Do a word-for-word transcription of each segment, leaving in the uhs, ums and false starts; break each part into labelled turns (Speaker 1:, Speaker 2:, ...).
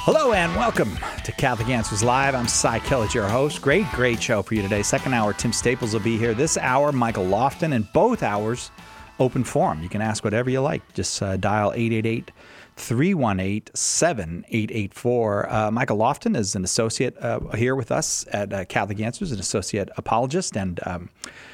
Speaker 1: Hello and welcome to Catholic Answers Live. I'm Cy Kellett, your host. Great, great show for you today. Second hour, Tim Staples will be here. This hour, Michael Lofton, and both hours, open forum. You can ask whatever you like. Just uh, dial eight eight eight, three one eight, seven eight eight four. Uh, Michael Lofton is an associate uh, here with us at uh, Catholic Answers, an associate apologist. And um,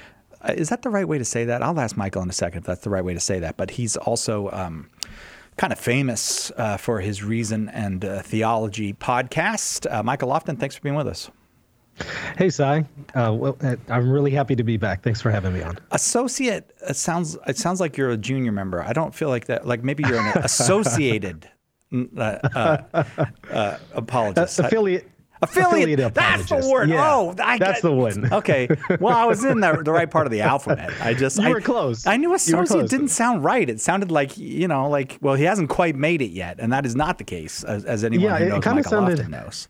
Speaker 1: is that the right way to say that? I'll ask Michael in a second if that's the right way to say that. But he's also Um, kind of famous uh, for his Reason and uh, Theology podcast. Uh, Michael Lofton, thanks for being with us.
Speaker 2: Hey, Cy. Uh, well, I'm really happy to be back. Thanks for having me on.
Speaker 1: Associate, it sounds it sounds like you're a junior member. I don't feel like that. Like maybe you're an associated uh, uh, uh, apologist.
Speaker 2: Uh, affiliate.
Speaker 1: Affiliate.
Speaker 2: Affiliate
Speaker 1: That's the word.
Speaker 2: Yeah,
Speaker 1: oh, I
Speaker 2: that's
Speaker 1: get,
Speaker 2: the one.
Speaker 1: Okay. Well, I was in the, the right part of the alphabet. I just
Speaker 2: you
Speaker 1: I,
Speaker 2: were close.
Speaker 1: I knew associate
Speaker 2: close.
Speaker 1: didn't sound right. It sounded like, you know, like, well, he hasn't quite made it yet, and that is not the case, as, as anyone
Speaker 2: yeah,
Speaker 1: who
Speaker 2: it,
Speaker 1: knows
Speaker 2: it kinda
Speaker 1: Michael
Speaker 2: sounded,
Speaker 1: Lofton knows.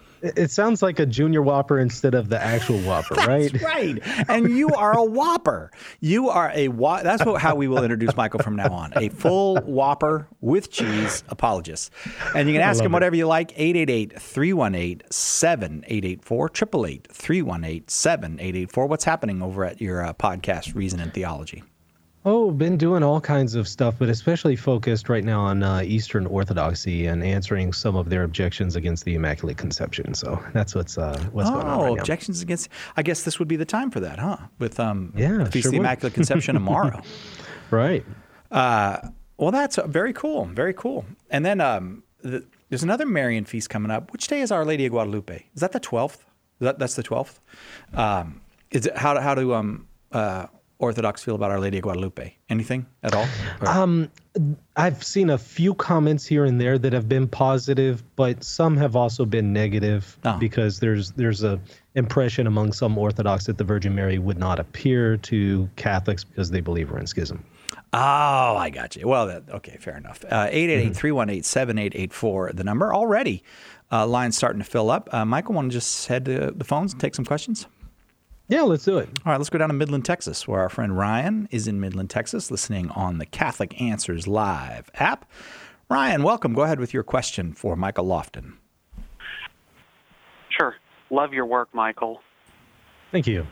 Speaker 2: It sounds like a junior Whopper instead of the actual Whopper, right?
Speaker 1: That's right. And you are a Whopper. You are a Whopper. That's what, how we will introduce Michael from now on. A full Whopper with cheese apologist. And you can ask him whatever it. you like. eight eight eight, three one eight, seven eight eight four. eight eight eight, three one eight, seven eight eight four. What's happening over at your uh, podcast, Reason and Theology?
Speaker 2: Oh, been doing all kinds of stuff, but especially focused right now on uh, Eastern Orthodoxy and answering some of their objections against the Immaculate Conception. So that's what's uh, what's
Speaker 1: oh,
Speaker 2: going on right now.
Speaker 1: Objections against. I guess this would be the time for that, huh? With um,
Speaker 2: yeah,
Speaker 1: the Feast
Speaker 2: sure
Speaker 1: of the
Speaker 2: would.
Speaker 1: Immaculate Conception tomorrow.
Speaker 2: Right.
Speaker 1: Uh, well, that's uh, very cool. Very cool. And then um, the, there's another Marian feast coming up. Which day is Our Lady of Guadalupe? Is that the twelfth? Is that that's the twelfth? Um, is it how how do um uh Orthodox feel about Our Lady of Guadalupe? Anything at all? Or?
Speaker 2: Um, I've seen a few comments here and there that have been positive, but some have also been negative
Speaker 1: oh.
Speaker 2: because there's there's a impression among some Orthodox that the Virgin Mary would not appear to Catholics because they believe we're in schism.
Speaker 1: Oh, I got you. Well, that, okay, fair enough. Uh, eight eight eight, three one eight, seven eight eight four, the number. Already, uh, line's starting to fill up. Uh, Michael, want to just head to the phones and take some questions?
Speaker 2: Yeah, let's do it.
Speaker 1: All right, let's go down to Midland, Texas, where our friend Ryan is in Midland, Texas, listening on the Catholic Answers Live app. Ryan, welcome. Go ahead with your question for Michael Lofton.
Speaker 3: Sure. Love your work, Michael.
Speaker 2: Thank you.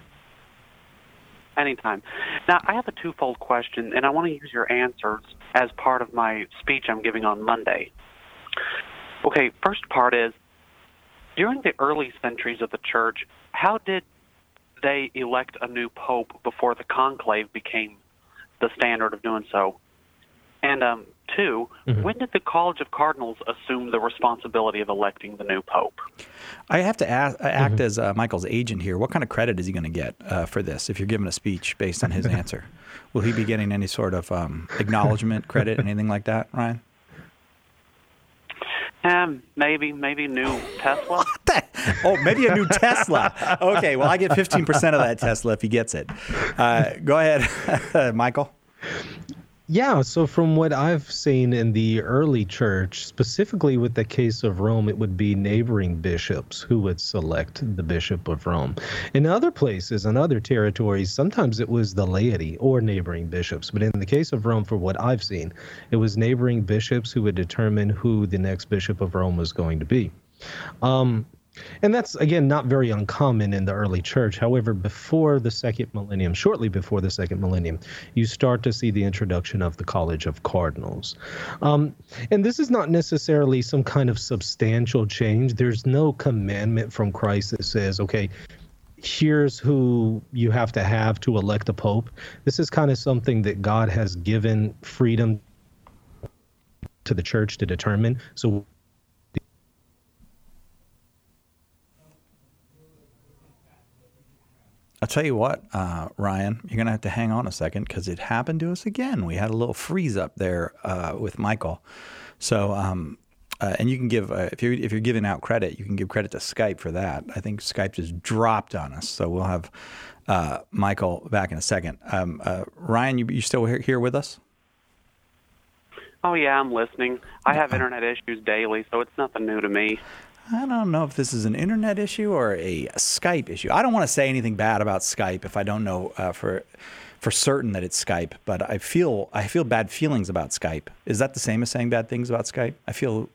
Speaker 3: Anytime. Now, I have a twofold question, and I want to use your answers as part of my speech I'm giving on Monday. Okay, first part is, during the early centuries of the Church, how did they elect a new pope before the conclave became the standard of doing so? And um, two, mm-hmm. when did the College of Cardinals assume the responsibility of electing the new pope?
Speaker 1: I have to ask, act
Speaker 2: mm-hmm.
Speaker 1: as uh, Michael's agent here. What kind of credit is he going to get uh, for this if you're giving a speech based on his answer? Will he be getting any sort of um, acknowledgement, credit, anything like that, Ryan?
Speaker 3: Um, maybe, maybe a new Tesla.
Speaker 1: What the? Oh, maybe a new Tesla. Okay, well, I get fifteen percent of that Tesla if he gets it. Uh, go ahead, Michael.
Speaker 2: Yeah, so from what I've seen in the early church, specifically with the case of Rome, it would be neighboring bishops who would select the Bishop of Rome. In other places, in other territories, sometimes it was the laity or neighboring bishops. But in the case of Rome, for what I've seen, it was neighboring bishops who would determine who the next Bishop of Rome was going to be. Um, And that's, again, not very uncommon in the early church. However, before the second millennium, shortly before the second millennium, you start to see the introduction of the College of Cardinals. Um, and this is not necessarily some kind of substantial change. There's no commandment from Christ that says, okay, here's who you have to have to elect a pope. This is kind of something that God has given freedom to the church to determine. So
Speaker 1: I'll tell you what, uh, Ryan, you're going to have to hang on a second because it happened to us again. We had a little freeze up there uh, with Michael. So, um, uh, and you can give, uh, if you're, if you're giving out credit, you can give credit to Skype for that. I think Skype just dropped on us. So we'll have uh, Michael back in a second. Um, uh, Ryan, you, you still here with us?
Speaker 3: Oh, yeah, I'm listening. I have internet issues daily, so it's nothing new to me.
Speaker 1: I don't know if this is an internet issue or a Skype issue. I don't want to say anything bad about Skype if I don't know uh, for for certain that it's Skype. But I feel I feel bad feelings about Skype. Is that the same as saying bad things about Skype? I feel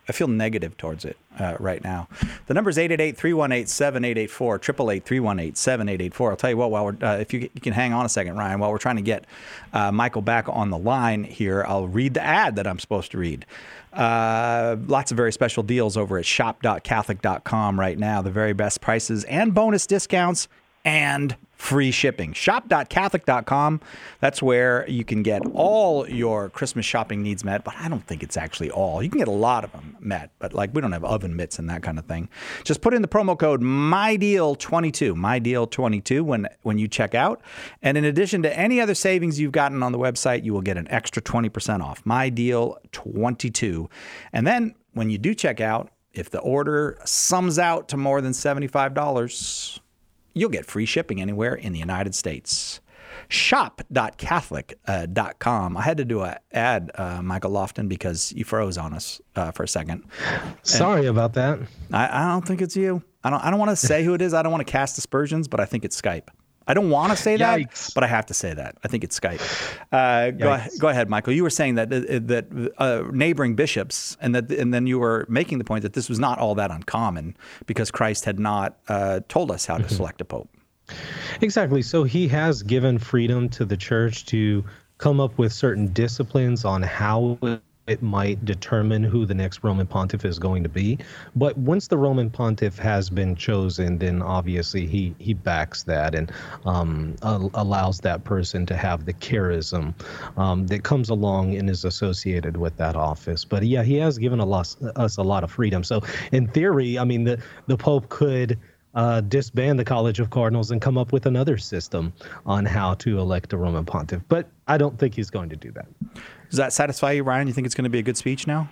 Speaker 1: I feel negative towards it uh, right now. The number is eight eight eight, three one eight, seven eight eight four, eight eight eight, three one eight, seven eight eight four. I'll tell you what, while we're, uh, if you, you can hang on a second, Ryan, while we're trying to get uh, Michael back on the line here, I'll read the ad that I'm supposed to read. Uh, lots of very special deals over at shop dot catholic dot com right now. The very best prices and bonus discounts and free shipping. shop dot catholic dot com. That's where you can get all your Christmas shopping needs met, but I don't think it's actually all. You can get a lot of them met, but like we don't have oven mitts and that kind of thing. Just put in the promo code my deal twenty-two, my deal twenty-two when when you check out. And in addition to any other savings you've gotten on the website, you will get an extra twenty percent off. my deal twenty-two. And then when you do check out, if the order sums out to more than seventy-five dollars, you'll get free shipping anywhere in the United States. shop dot catholic dot com. I had to do an ad, uh, Michael Lofton, because you froze on us uh, for a second.
Speaker 2: Sorry and about that.
Speaker 1: I, I don't think it's you. I don't. I don't want to say who it is. I don't want to cast aspersions, but I think it's Skype. I don't want to say that,
Speaker 2: Yikes.
Speaker 1: but I have to say that. I think it's Skype. Uh, go, go ahead, Michael. You were saying that that uh, neighboring bishops, and that, and then you were making the point that this was not all that uncommon because Christ had not uh, told us how to mm-hmm. select a pope.
Speaker 2: Exactly. So he has given freedom to the church to come up with certain disciplines on how it might determine who the next Roman pontiff is going to be. But once the Roman pontiff has been chosen, then obviously he, he backs that and um, uh, allows that person to have the charism um, that comes along and is associated with that office. But yeah, he has given a lot, us a lot of freedom. So in theory, I mean, the, the Pope could Uh, disband the College of Cardinals and come up with another system on how to elect a Roman pontiff. But I don't think he's going to do that.
Speaker 1: Does that satisfy you, Ryan? You think it's going to be a good speech now?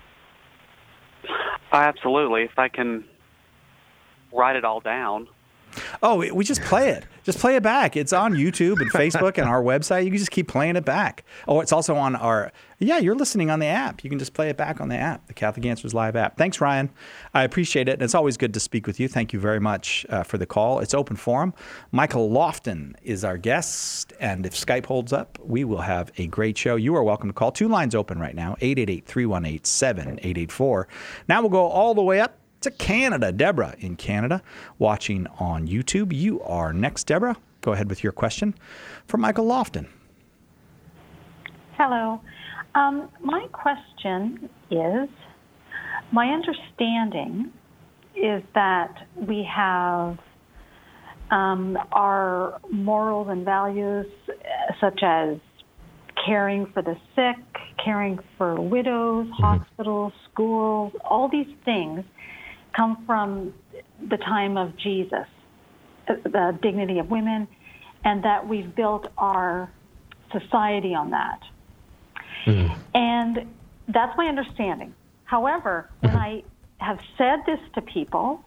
Speaker 3: Absolutely. If I can write it all down.
Speaker 1: Oh, we just play it. Just play it back. It's on YouTube and Facebook and our website. You can just keep playing it back. Oh, it's also on our, yeah, you're listening on the app. You can just play it back on the app, the Catholic Answers Live app. Thanks, Ryan. I appreciate it. And it's always good to speak with you. Thank you very much uh, for the call. It's open forum. Michael Lofton is our guest. And if Skype holds up, we will have a great show. You are welcome to call. Two lines open right now, eight eight eight, three one eight, seven eight eight four. Now we'll go all the way up to Canada. Deborah in Canada watching on YouTube. You are next, Deborah. Go ahead with your question for Michael Lofton.
Speaker 4: Hello. Um, my question is, my understanding is that we have um, our morals and values such as caring for the sick, caring for widows, mm-hmm. hospitals, schools, all these things come from the time of Jesus, the dignity of women, and that we've built our society on that. Mm. And that's my understanding. However, when I have said this to people,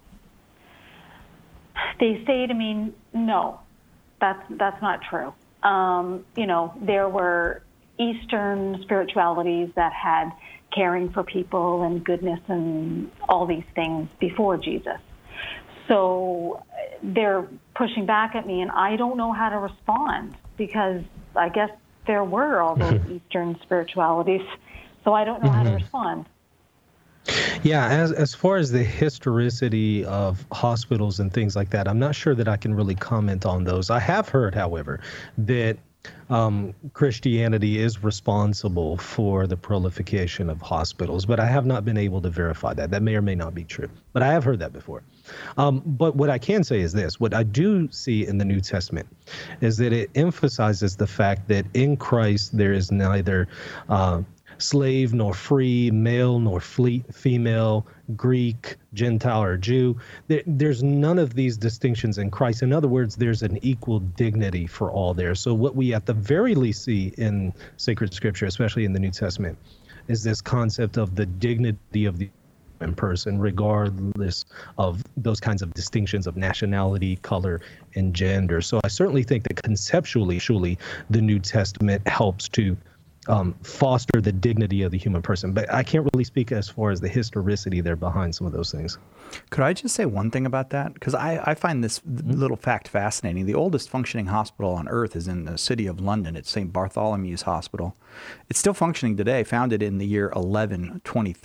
Speaker 4: they say to me, no, that's, that's not true. Um, you know, there were Eastern spiritualities that had caring for people and goodness and all these things before Jesus. So they're pushing back at me, and I don't know how to respond because I guess there were all those Eastern spiritualities, so I don't know mm-hmm. how to respond.
Speaker 2: Yeah, as as far as the historicity of hospitals and things like that, I'm not sure that I can really comment on those. I have heard, however, that Um, Christianity is responsible for the proliferation of hospitals, but I have not been able to verify that. That may or may not be true, but I have heard that before. Um, but what I can say is this. What I do see in the New Testament is that it emphasizes the fact that in Christ there is neither uh, slave nor free, male nor fle- female, Greek, Gentile, or Jew. There, there's none of these distinctions in Christ. In other words, there's an equal dignity for all there. So what we at the very least see in sacred scripture, especially in the New Testament, is this concept of the dignity of the human person, regardless of those kinds of distinctions of nationality, color, and gender. So I certainly think that conceptually, surely, the New Testament helps to Um, foster the dignity of the human person. But I can't really speak as far as the historicity there behind some of those things.
Speaker 1: Could I just say one thing about that? Because I, I find this mm-hmm. little fact fascinating. The oldest functioning hospital on earth is in the city of London. It's Saint Bartholomew's Hospital. It's still functioning today, founded in the year eleven twenty-three.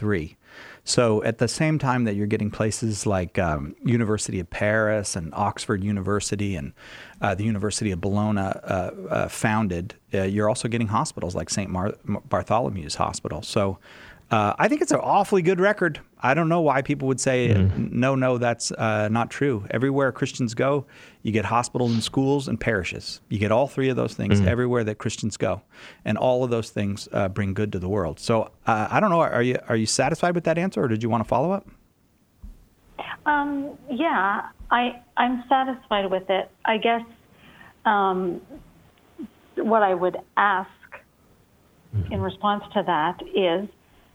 Speaker 1: So at the same time that you're getting places like um, University of Paris and Oxford University and uh, the University of Bologna uh, uh, founded, uh, you're also getting hospitals like Saint Mar- Bartholomew's Hospital. So uh, I think it's an awfully good record. I don't know why people would say, mm. no, no, that's uh, not true. Everywhere Christians go, you get hospitals and schools and parishes. You get all three of those things mm. everywhere that Christians go. And all of those things uh, bring good to the world. So uh, I don't know, are you are you satisfied with that answer, or did you want to follow up?
Speaker 4: Um, yeah, I, I'm satisfied with it. I guess um, what I would ask mm. in response to that is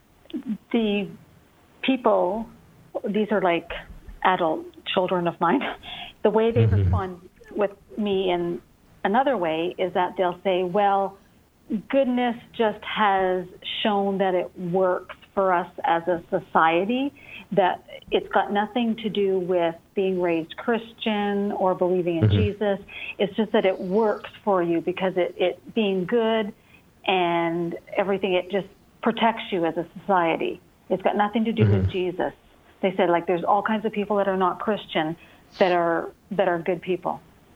Speaker 4: the people, these are like adult children of mine, the way they mm-hmm. respond with me in another way is that they'll say, well, goodness just has shown that it works for us as a society, that it's got nothing to do with being raised Christian or believing in mm-hmm. Jesus. It's just that it works for you because it, it being good and everything, it just protects you as a society. It's got nothing to do mm-hmm. with Jesus. They said, like, there's all kinds of people that are not Christian that are that are good people.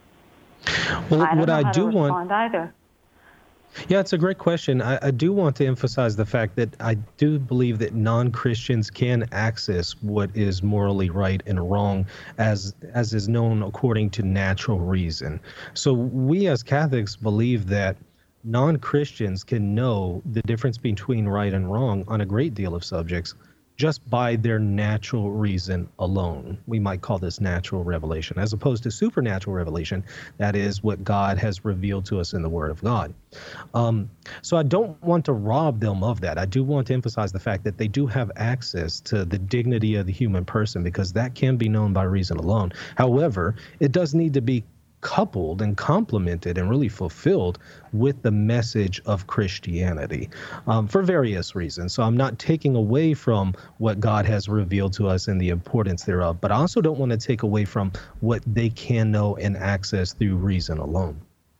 Speaker 2: Well,
Speaker 4: I don't
Speaker 2: what
Speaker 4: know
Speaker 2: I
Speaker 4: how
Speaker 2: do
Speaker 4: to respond
Speaker 2: want,
Speaker 4: either.
Speaker 2: Yeah, it's a great question. I, I do want to emphasize the fact that I do believe that non-Christians can access what is morally right and wrong as as is known according to natural reason. So we as Catholics believe that non-Christians can know the difference between right and wrong on a great deal of subjects just by their natural reason alone. We might call this natural revelation, as opposed to supernatural revelation. That is what God has revealed to us in the Word of God. Um, so I don't want to rob them of that. I do want to emphasize the fact that they do have access to the dignity of the human person, because that can be known by reason alone. However, it does need to be coupled and complemented and really fulfilled with the message of Christianity um, for various reasons. So I'm not taking away from what God has revealed to us and the importance thereof, but I also don't want to take away from what they can know and access through reason alone.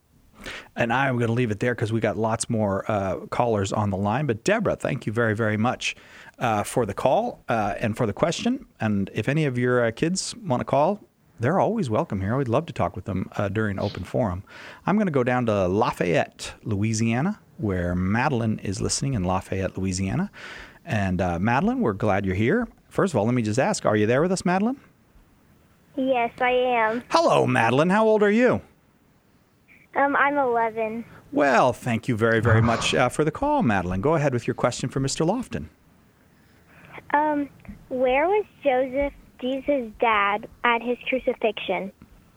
Speaker 1: And I'm going to leave it there because we got lots more uh, callers on the line. But Deborah, thank you very, very much uh, for the call uh, and for the question. And if any of your uh, kids want to call, they're always welcome here. We'd love to talk with them uh, during open forum. I'm going to go down to Lafayette, Louisiana, where Madeline is listening in Lafayette, Louisiana. And uh, Madeline, we're glad you're here. First of all, let me just ask, are you there with us, Madeline?
Speaker 5: Yes, I am.
Speaker 1: Hello, Madeline. How old are you?
Speaker 5: Um, I'm eleven.
Speaker 1: Well, thank you very, very much uh, for the call, Madeline. Go ahead with your question for Mister Lofton.
Speaker 5: Um, where was Joseph, Jesus' dad, at his crucifixion?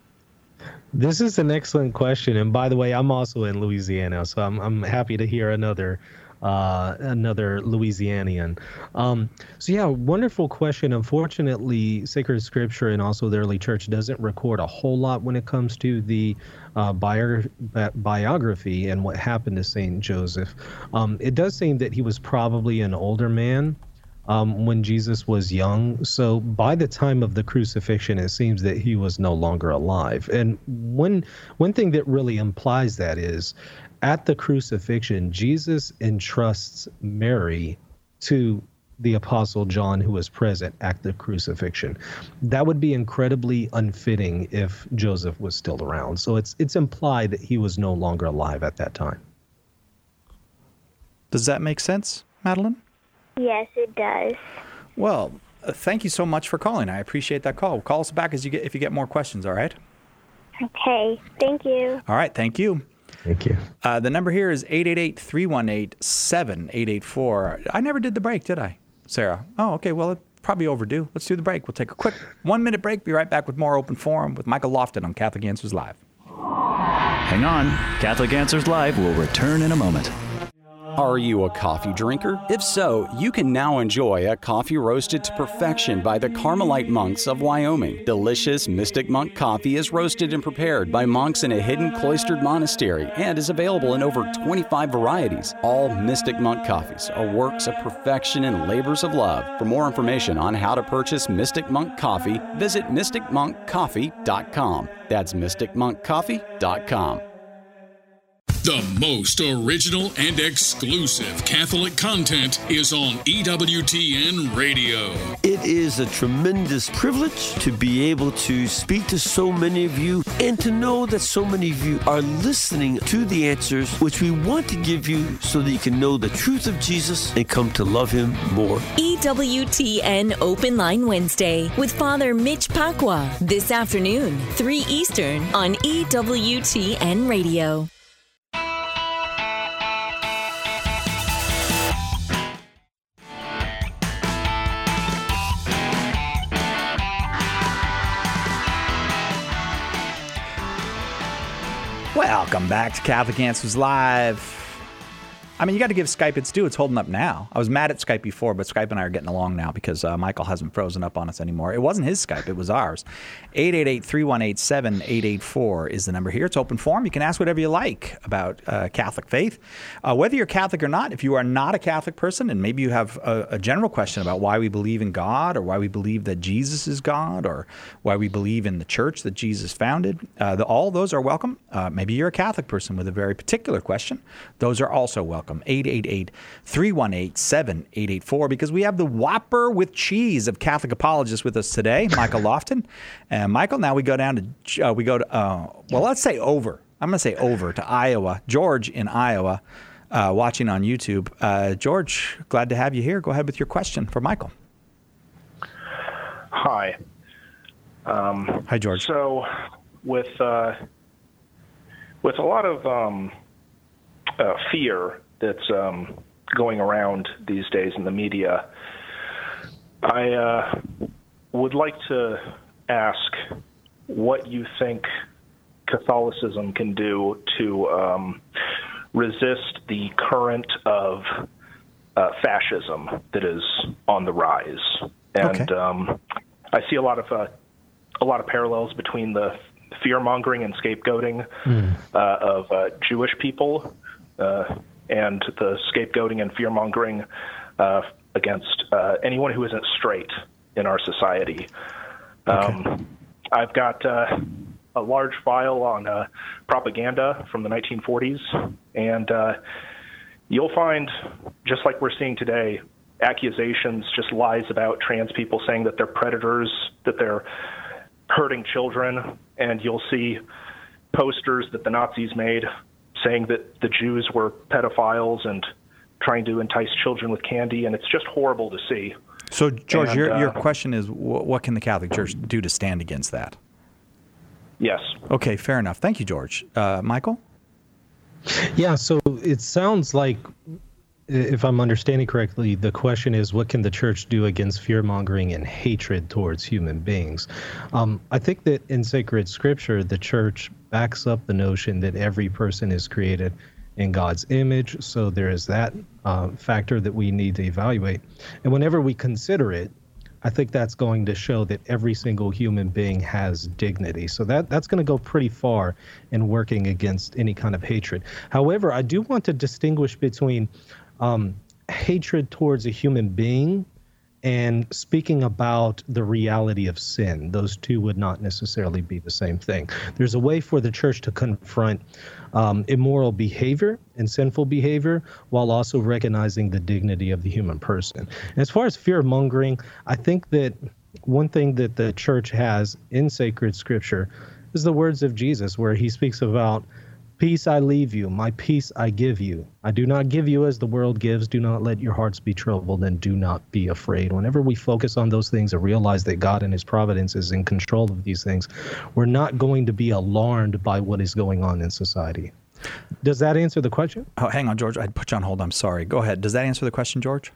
Speaker 2: This is an excellent question, and by the way, I'm also in Louisiana, so I'm I'm happy to hear another uh, another Louisianian. Um, so yeah, wonderful question. Unfortunately, Sacred Scripture and also the early church doesn't record a whole lot when it comes to the uh, bio- bi- biography and what happened to Saint Joseph. Um, it does seem that he was probably an older man Um, when Jesus was young. So by the time of the crucifixion, it seems that he was no longer alive. And one one thing that really implies that is, at the crucifixion, Jesus entrusts Mary to the Apostle John, who was present at the crucifixion. That would be incredibly unfitting if Joseph was still around. So it's it's implied that he was no longer alive at that time.
Speaker 1: Does that make sense, Madeline?
Speaker 5: Yes, it does.
Speaker 1: Well, uh, thank you so much for calling. I appreciate that call. Call us back as you get if you get more questions, all right?
Speaker 5: Okay, thank you.
Speaker 1: All right, thank you.
Speaker 2: Thank you.
Speaker 1: Uh, the number here is eight eight eight, three one eight, seven eight eight four. I never did the break, did I, Sarah? Oh, okay, well, it's probably overdue. Let's do the break. We'll take a quick one-minute break. Be right back with more Open Forum with Michael Lofton on Catholic Answers Live.
Speaker 6: Hang on. Catholic Answers Live will return in a moment.
Speaker 7: Are you a coffee drinker? If so, you can now enjoy a coffee roasted to perfection by the Carmelite monks of Wyoming. Delicious Mystic Monk coffee is roasted and prepared by monks in a hidden cloistered monastery and is available in over twenty-five varieties. All Mystic Monk coffees are works of perfection and labors of love. For more information on how to purchase Mystic Monk coffee, visit mystic monk coffee dot com. That's mystic monk coffee dot com.
Speaker 8: The most original and exclusive Catholic content is on E W T N Radio.
Speaker 9: It is a tremendous privilege to be able to speak to so many of you and to know that so many of you are listening to the answers which we want to give you so that you can know the truth of Jesus and come to love him more.
Speaker 10: E W T N Open Line Wednesday with Father Mitch Pacwa this afternoon, three Eastern on E W T N Radio.
Speaker 1: Welcome back to Catholic Answers Live. I mean, you got to give Skype its due. It's holding up now. I was mad at Skype before, but Skype and I are getting along now because uh, Michael hasn't frozen up on us anymore. It wasn't his Skype. It was ours. eight eight eight, three one eight, seven eight eight four is the number here. It's open forum. You can ask whatever you like about uh, Catholic faith. Uh, whether you're Catholic or not, if you are not a Catholic person and maybe you have a, a general question about why we believe in God or why we believe that Jesus is God or why we believe in the church that Jesus founded, uh, the, all those are welcome. Uh, maybe you're a Catholic person with a very particular question. Those are also welcome. eight eight eight, three one eight, seven eight eight four because we have the Whopper with cheese of Catholic apologists with us today, Michael Lofton. And Michael, now we go down to, uh, we go to, uh, well, let's say over. I'm going to say over to Iowa. George in Iowa, uh, watching on YouTube. Uh, George, glad to have you here. Go ahead with your question for Michael.
Speaker 11: Hi. Um,
Speaker 1: Hi, George.
Speaker 11: So with, uh, with a lot of um, uh, fear that's um, going around these days in the media, I uh, would like to ask what you think Catholicism can do to um, resist the current of uh, fascism that is on the rise. And
Speaker 1: okay.
Speaker 11: um, I see a lot of uh, a lot of parallels between the fear-mongering and scapegoating mm. uh, of uh, Jewish people uh, and the scapegoating and fear-mongering uh, against uh, anyone who isn't straight in our society. Okay. Um, I've got uh, a large file on uh, propaganda from the nineteen forties, and uh, you'll find, just like we're seeing today, accusations, just lies about trans people, saying that they're predators, that they're hurting children, and you'll see posters that the Nazis made saying that the Jews were pedophiles and trying to entice children with candy, and it's just horrible to see.
Speaker 1: So, George, and, your, uh, your question is, what can the Catholic Church do to stand against that?
Speaker 11: Yes.
Speaker 1: Okay, fair enough. Thank you, George. Uh, Michael?
Speaker 2: Yeah, so it sounds like, if I'm understanding correctly, the question is, what can the church do against fear-mongering and hatred towards human beings? Um, I think that in sacred scripture, the church backs up the notion that every person is created in God's image, so there is that uh, factor that we need to evaluate. And whenever we consider it, I think that's going to show that every single human being has dignity. So that that's going to go pretty far in working against any kind of hatred. However, I do want to distinguish between um, hatred towards a human being and speaking about the reality of sin. Those two would not necessarily be the same thing. There's a way for the church to confront um, immoral behavior and sinful behavior while also recognizing the dignity of the human person. And as far as fear-mongering, I think that one thing that the church has in sacred scripture is the words of Jesus, where he speaks about, "Peace I leave you, my peace I give you. I do not give you as the world gives. Do not let your hearts be troubled, and do not be afraid." Whenever we focus on those things and realize that God and his providence is in control of these things, we're not going to be alarmed by what is going on in society. Does that answer the question?
Speaker 1: Oh, hang on, George. I'd put you on hold. I'm sorry. Go ahead. Does that answer the question, George?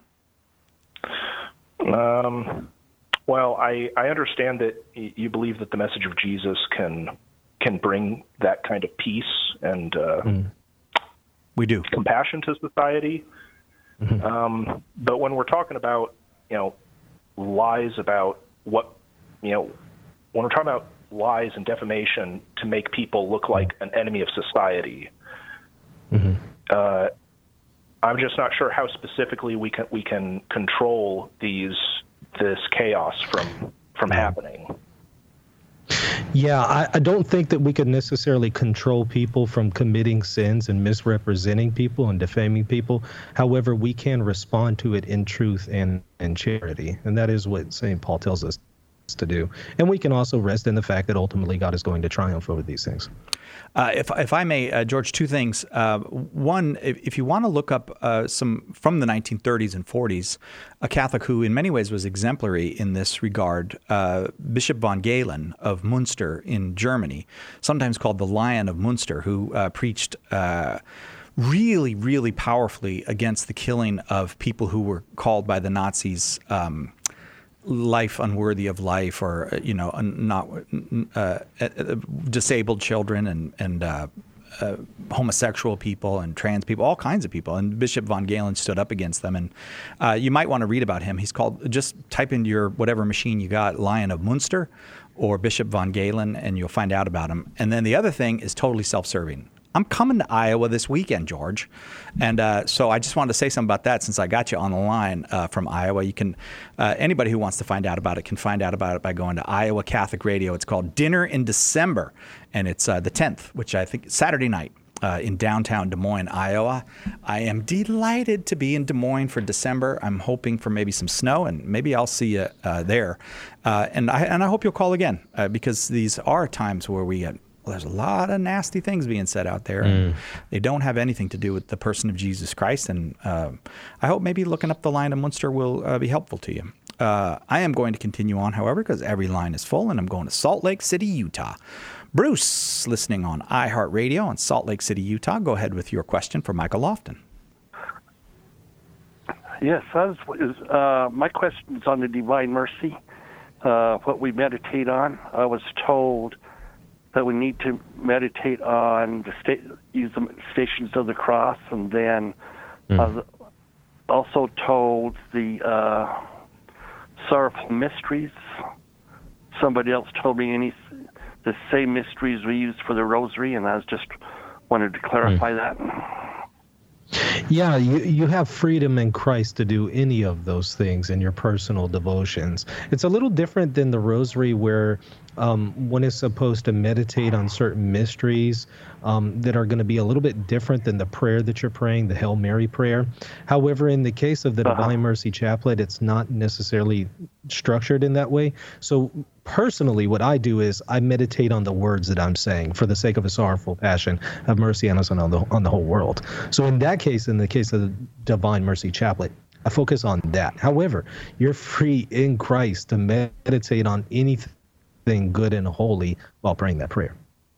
Speaker 11: Um, well, I, I understand that you believe that the message of Jesus can can bring that kind of peace and uh,
Speaker 1: mm. we do
Speaker 11: compassion to society. Mm-hmm. Um, but when we're talking about, you know, lies about what, you know, when we're talking about lies and defamation to make people look like an enemy of society, mm-hmm. uh, I'm just not sure how specifically we can we can control these this chaos from from happening.
Speaker 2: Yeah, I, I don't think that we could necessarily control people from committing sins and misrepresenting people and defaming people. However, we can respond to it in truth and, and charity. And that is what Saint Paul tells us to do. And we can also rest in the fact that ultimately God is going to triumph over these things.
Speaker 1: Uh, if if I may, uh, George, two things. Uh, one, if, if you want to look up uh, some from the nineteen thirties and forties, a Catholic who in many ways was exemplary in this regard, uh, Bishop von Galen of Munster in Germany, sometimes called the Lion of Munster, who uh, preached uh, really, really powerfully against the killing of people who were called by the Nazis um, life unworthy of life, or you know, not uh, disabled children and and uh, uh, homosexual people and trans people, all kinds of people. And Bishop von Galen stood up against them. And uh, you might want to read about him. He's called. Just type into your whatever machine you got, Lion of Munster, or Bishop von Galen, and you'll find out about him. And then the other thing is totally self-serving. I'm coming to Iowa this weekend, George. And uh, so I just wanted to say something about that since I got you on the line uh, from Iowa. You can, uh, anybody who wants to find out about it can find out about it by going to Iowa Catholic Radio. It's called Dinner in December, and it's uh, the tenth, which I think is Saturday night uh, in downtown Des Moines, Iowa. I am delighted to be in Des Moines for December. I'm hoping for maybe some snow, and maybe I'll see you uh, there. Uh, and, I, and I hope you'll call again uh, because these are times where we get Well, there's a lot of nasty things being said out there, and mm. they don't have anything to do with the person of Jesus Christ. And uh, I hope maybe looking up the Lion of Munster will uh, be helpful to you. Uh, I am going to continue on, however, because every line is full, and I'm going to Salt Lake City, Utah. Bruce, listening on iHeartRadio in Salt Lake City, Utah. Go ahead with your question for Michael Lofton.
Speaker 12: Yes, I was, uh, my question is on the Divine Mercy, uh, what we meditate on. I was told that we need to meditate on the sta- use the Stations of the Cross, and then mm. I was also told the uh, Sorrowful Mysteries. Somebody else told me any the same mysteries we use for the Rosary, and I was just wanted to clarify mm. that.
Speaker 2: Yeah, you, you have freedom in Christ to do any of those things in your personal devotions. It's a little different than the Rosary, where um, one is supposed to meditate on certain mysteries um, that are going to be a little bit different than the prayer that you're praying, the Hail Mary prayer. However, in the case of the uh-huh. Divine Mercy Chaplet, it's not necessarily structured in that way. So personally, what I do is I meditate on the words that I'm saying for the sake of a sorrowful passion, have mercy on us and on the, on the whole world. So in that case, in the case of the Divine Mercy Chaplet, I focus on that. However, you're free in Christ to meditate on anything good and holy while praying that prayer.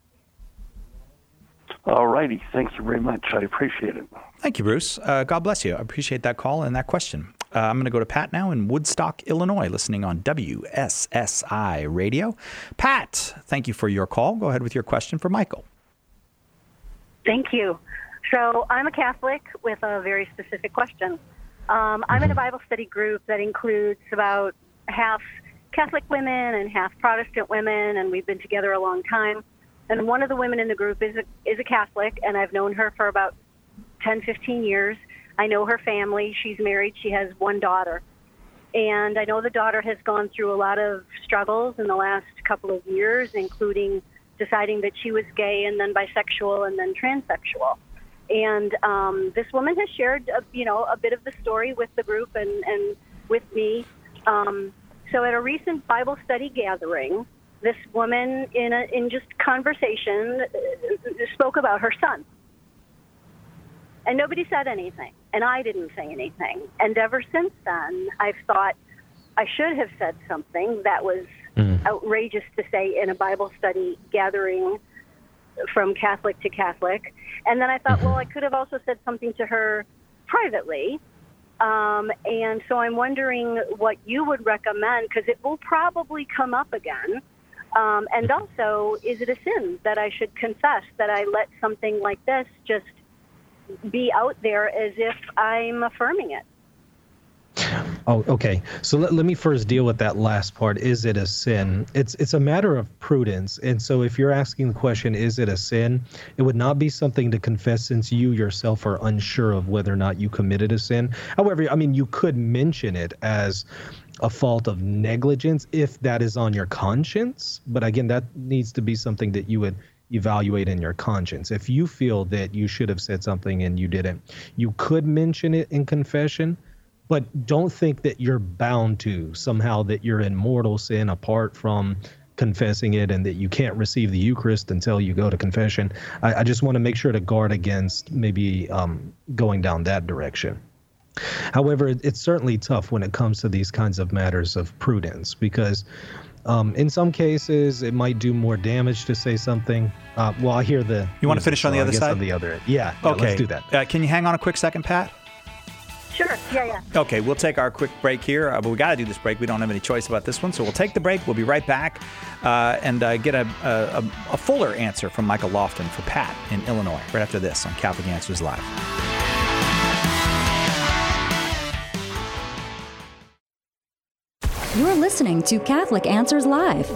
Speaker 12: All righty. Thank you very much. I appreciate it.
Speaker 1: Thank you, Bruce. Uh, God bless you. I appreciate that call and that question. Uh, I'm going to go to Pat now in Woodstock, Illinois, listening on W S S I Radio. Pat, thank you for your call. Go ahead with your question for Michael.
Speaker 13: Thank you. So I'm a Catholic with a very specific question. Um, I'm in a Bible study group that includes about half Catholic women and half Protestant women, and we've been together a long time. And one of the women in the group is a, is a Catholic, and I've known her for about ten, fifteen years. I know her family. She's married. She has one daughter. And I know the daughter has gone through a lot of struggles in the last couple of years, including deciding that she was gay and then bisexual and then transsexual. And um, this woman has shared, a, you know, a bit of the story with the group and, and with me. Um, so at a recent Bible study gathering, this woman, in a, in just conversation, spoke about her son. And nobody said anything, and I didn't say anything. And ever since then, I've thought I should have said something that was mm. outrageous to say in a Bible study gathering from Catholic to Catholic. And then I thought, well, I could have also said something to her privately. Um, and so I'm wondering what you would recommend, because it will probably come up again. Um, and also, is it a sin that I should confess, that I let something like this just be out there as if I'm affirming it?
Speaker 2: Oh, okay. So let, let me first deal with that last part. Is it a sin? It's it's a matter of prudence. And so if you're asking the question, is it a sin? It would not be something to confess since you yourself are unsure of whether or not you committed a sin. However, I mean, you could mention it as, a fault of negligence if that is on your conscience. But again, that needs to be something that you would evaluate in your conscience. If you feel that you should have said something and you didn't, you could mention it in confession, but don't think that you're bound to somehow, that you're in mortal sin apart from confessing it and that you can't receive the Eucharist until you go to confession. I, I just want to make sure to guard against maybe um, going down that direction. However, it, it's certainly tough when it comes to these kinds of matters of prudence, because um, in some cases it might do more damage to say something. Uh, well, I hear the...
Speaker 1: You want to finish on the other side?
Speaker 2: On the other end. Yeah, yeah,
Speaker 1: okay.
Speaker 2: Let's do that.
Speaker 1: Uh, can you hang on a quick second, Pat?
Speaker 13: Sure, yeah, yeah.
Speaker 1: Okay, we'll take our quick break here, uh, but we got to do this break. We don't have any choice about this one, so we'll take the break. We'll be right back uh, and uh, get a, a, a fuller answer from Michael Lofton for Pat in Illinois right after this on Catholic Answers Live.
Speaker 14: You're listening to Catholic Answers Live.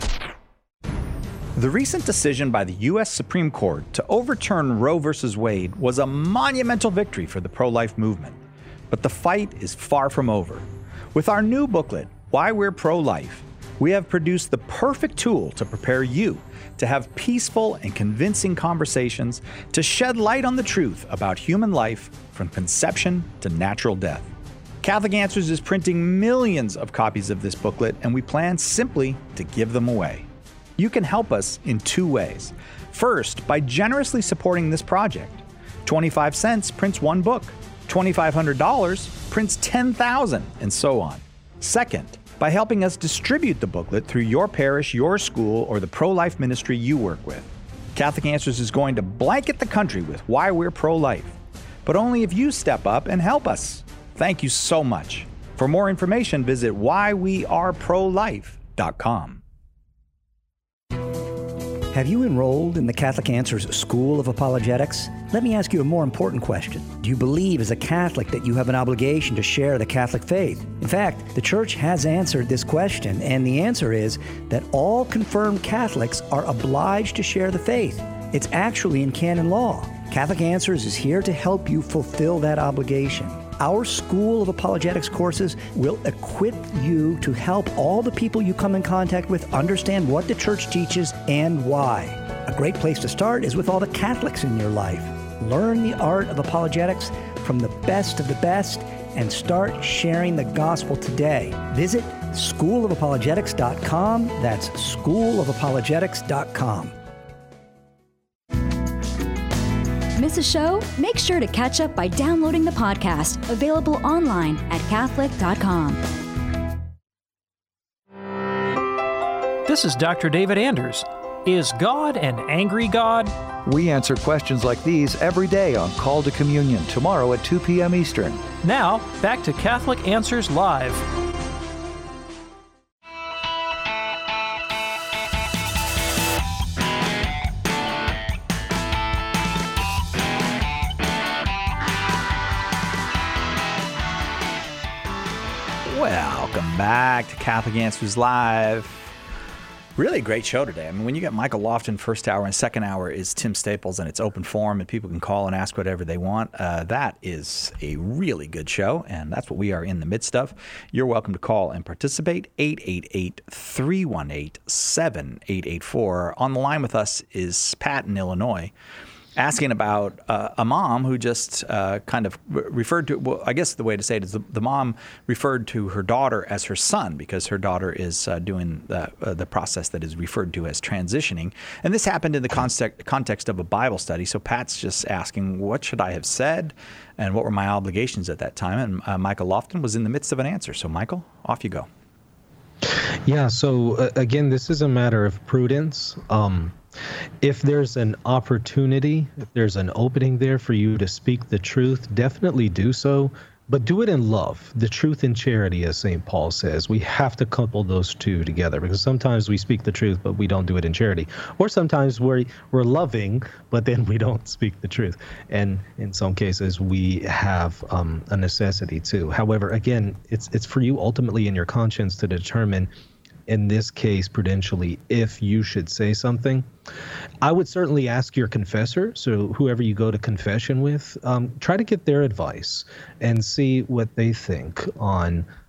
Speaker 1: The recent decision by the U S Supreme Court to overturn Roe versus Wade was a monumental victory for the pro-life movement. But the fight is far from over. With our new booklet, Why We're Pro-Life, we have produced the perfect tool to prepare you to have peaceful and convincing conversations to shed light on the truth about human life from conception to natural death. Catholic Answers is printing millions of copies of this booklet, and we plan simply to give them away. You can help us in two ways. First, by generously supporting this project. twenty-five cents prints one book. twenty-five hundred dollars prints ten thousand, and so on. Second, by helping us distribute the booklet through your parish, your school, or the pro-life ministry you work with. Catholic Answers is going to blanket the country with why we're pro-life, but only if you step up and help us. Thank you so much. For more information, visit why we are pro life dot com.
Speaker 15: Have you enrolled in the Catholic Answers School of Apologetics? Let me ask you a more important question. Do you believe as a Catholic that you have an obligation to share the Catholic faith? In fact, the Church has answered this question, and the answer is that all confirmed Catholics are obliged to share the faith. It's actually in canon law. Catholic Answers is here to help you fulfill that obligation. Our School of Apologetics courses will equip you to help all the people you come in contact with understand what the Church teaches and why. A great place to start is with all the Catholics in your life. Learn the art of apologetics from the best of the best and start sharing the gospel today. Visit school of apologetics dot com. That's school of apologetics dot com.
Speaker 14: Miss a show? Make sure to catch up by downloading the podcast, available online at catholic dot com.
Speaker 16: This is Doctor David Anders. Is God an angry God?
Speaker 17: We answer questions like these every day on Call to Communion, tomorrow at two p.m. Eastern.
Speaker 16: Now, back to Catholic Answers Live.
Speaker 1: Welcome back to Catholic Answers Live. Really great show today. I mean, when you get Michael Lofton first hour and second hour is Tim Staples, and it's open forum and people can call and ask whatever they want, uh, that is a really good show, and that's what we are in the midst of. You're welcome to call and participate. eight eight eight, three one eight, seven eight eight four. On the line with us is Pat in Illinois, asking about uh, a mom who just uh, kind of re- referred to, well, I guess the way to say it is the, the mom referred to her daughter as her son because her daughter is uh, doing the, uh, the process that is referred to as transitioning. And this happened in the context, context of a Bible study. So Pat's just asking, what should I have said? And what were my obligations at that time? And uh, Michael Lofton was in the midst of an answer. So Michael, off you go.
Speaker 2: Yeah, so uh, again, this is a matter of prudence. Um, if there's an opportunity, if there's an opening there for you to speak the truth, definitely do so, but do it in love. The truth and charity, as Saint Paul says. We have to couple those two together because sometimes we speak the truth, but we don't do it in charity. Or sometimes we're, we're loving, but then we don't speak the truth. And in some cases, we have um, a necessity to. However, again, it's it's for you ultimately in your conscience to determine, in this case, prudentially, if you should say something. I would certainly ask your confessor, so whoever you go to confession with, um, try to get their advice and see what they think on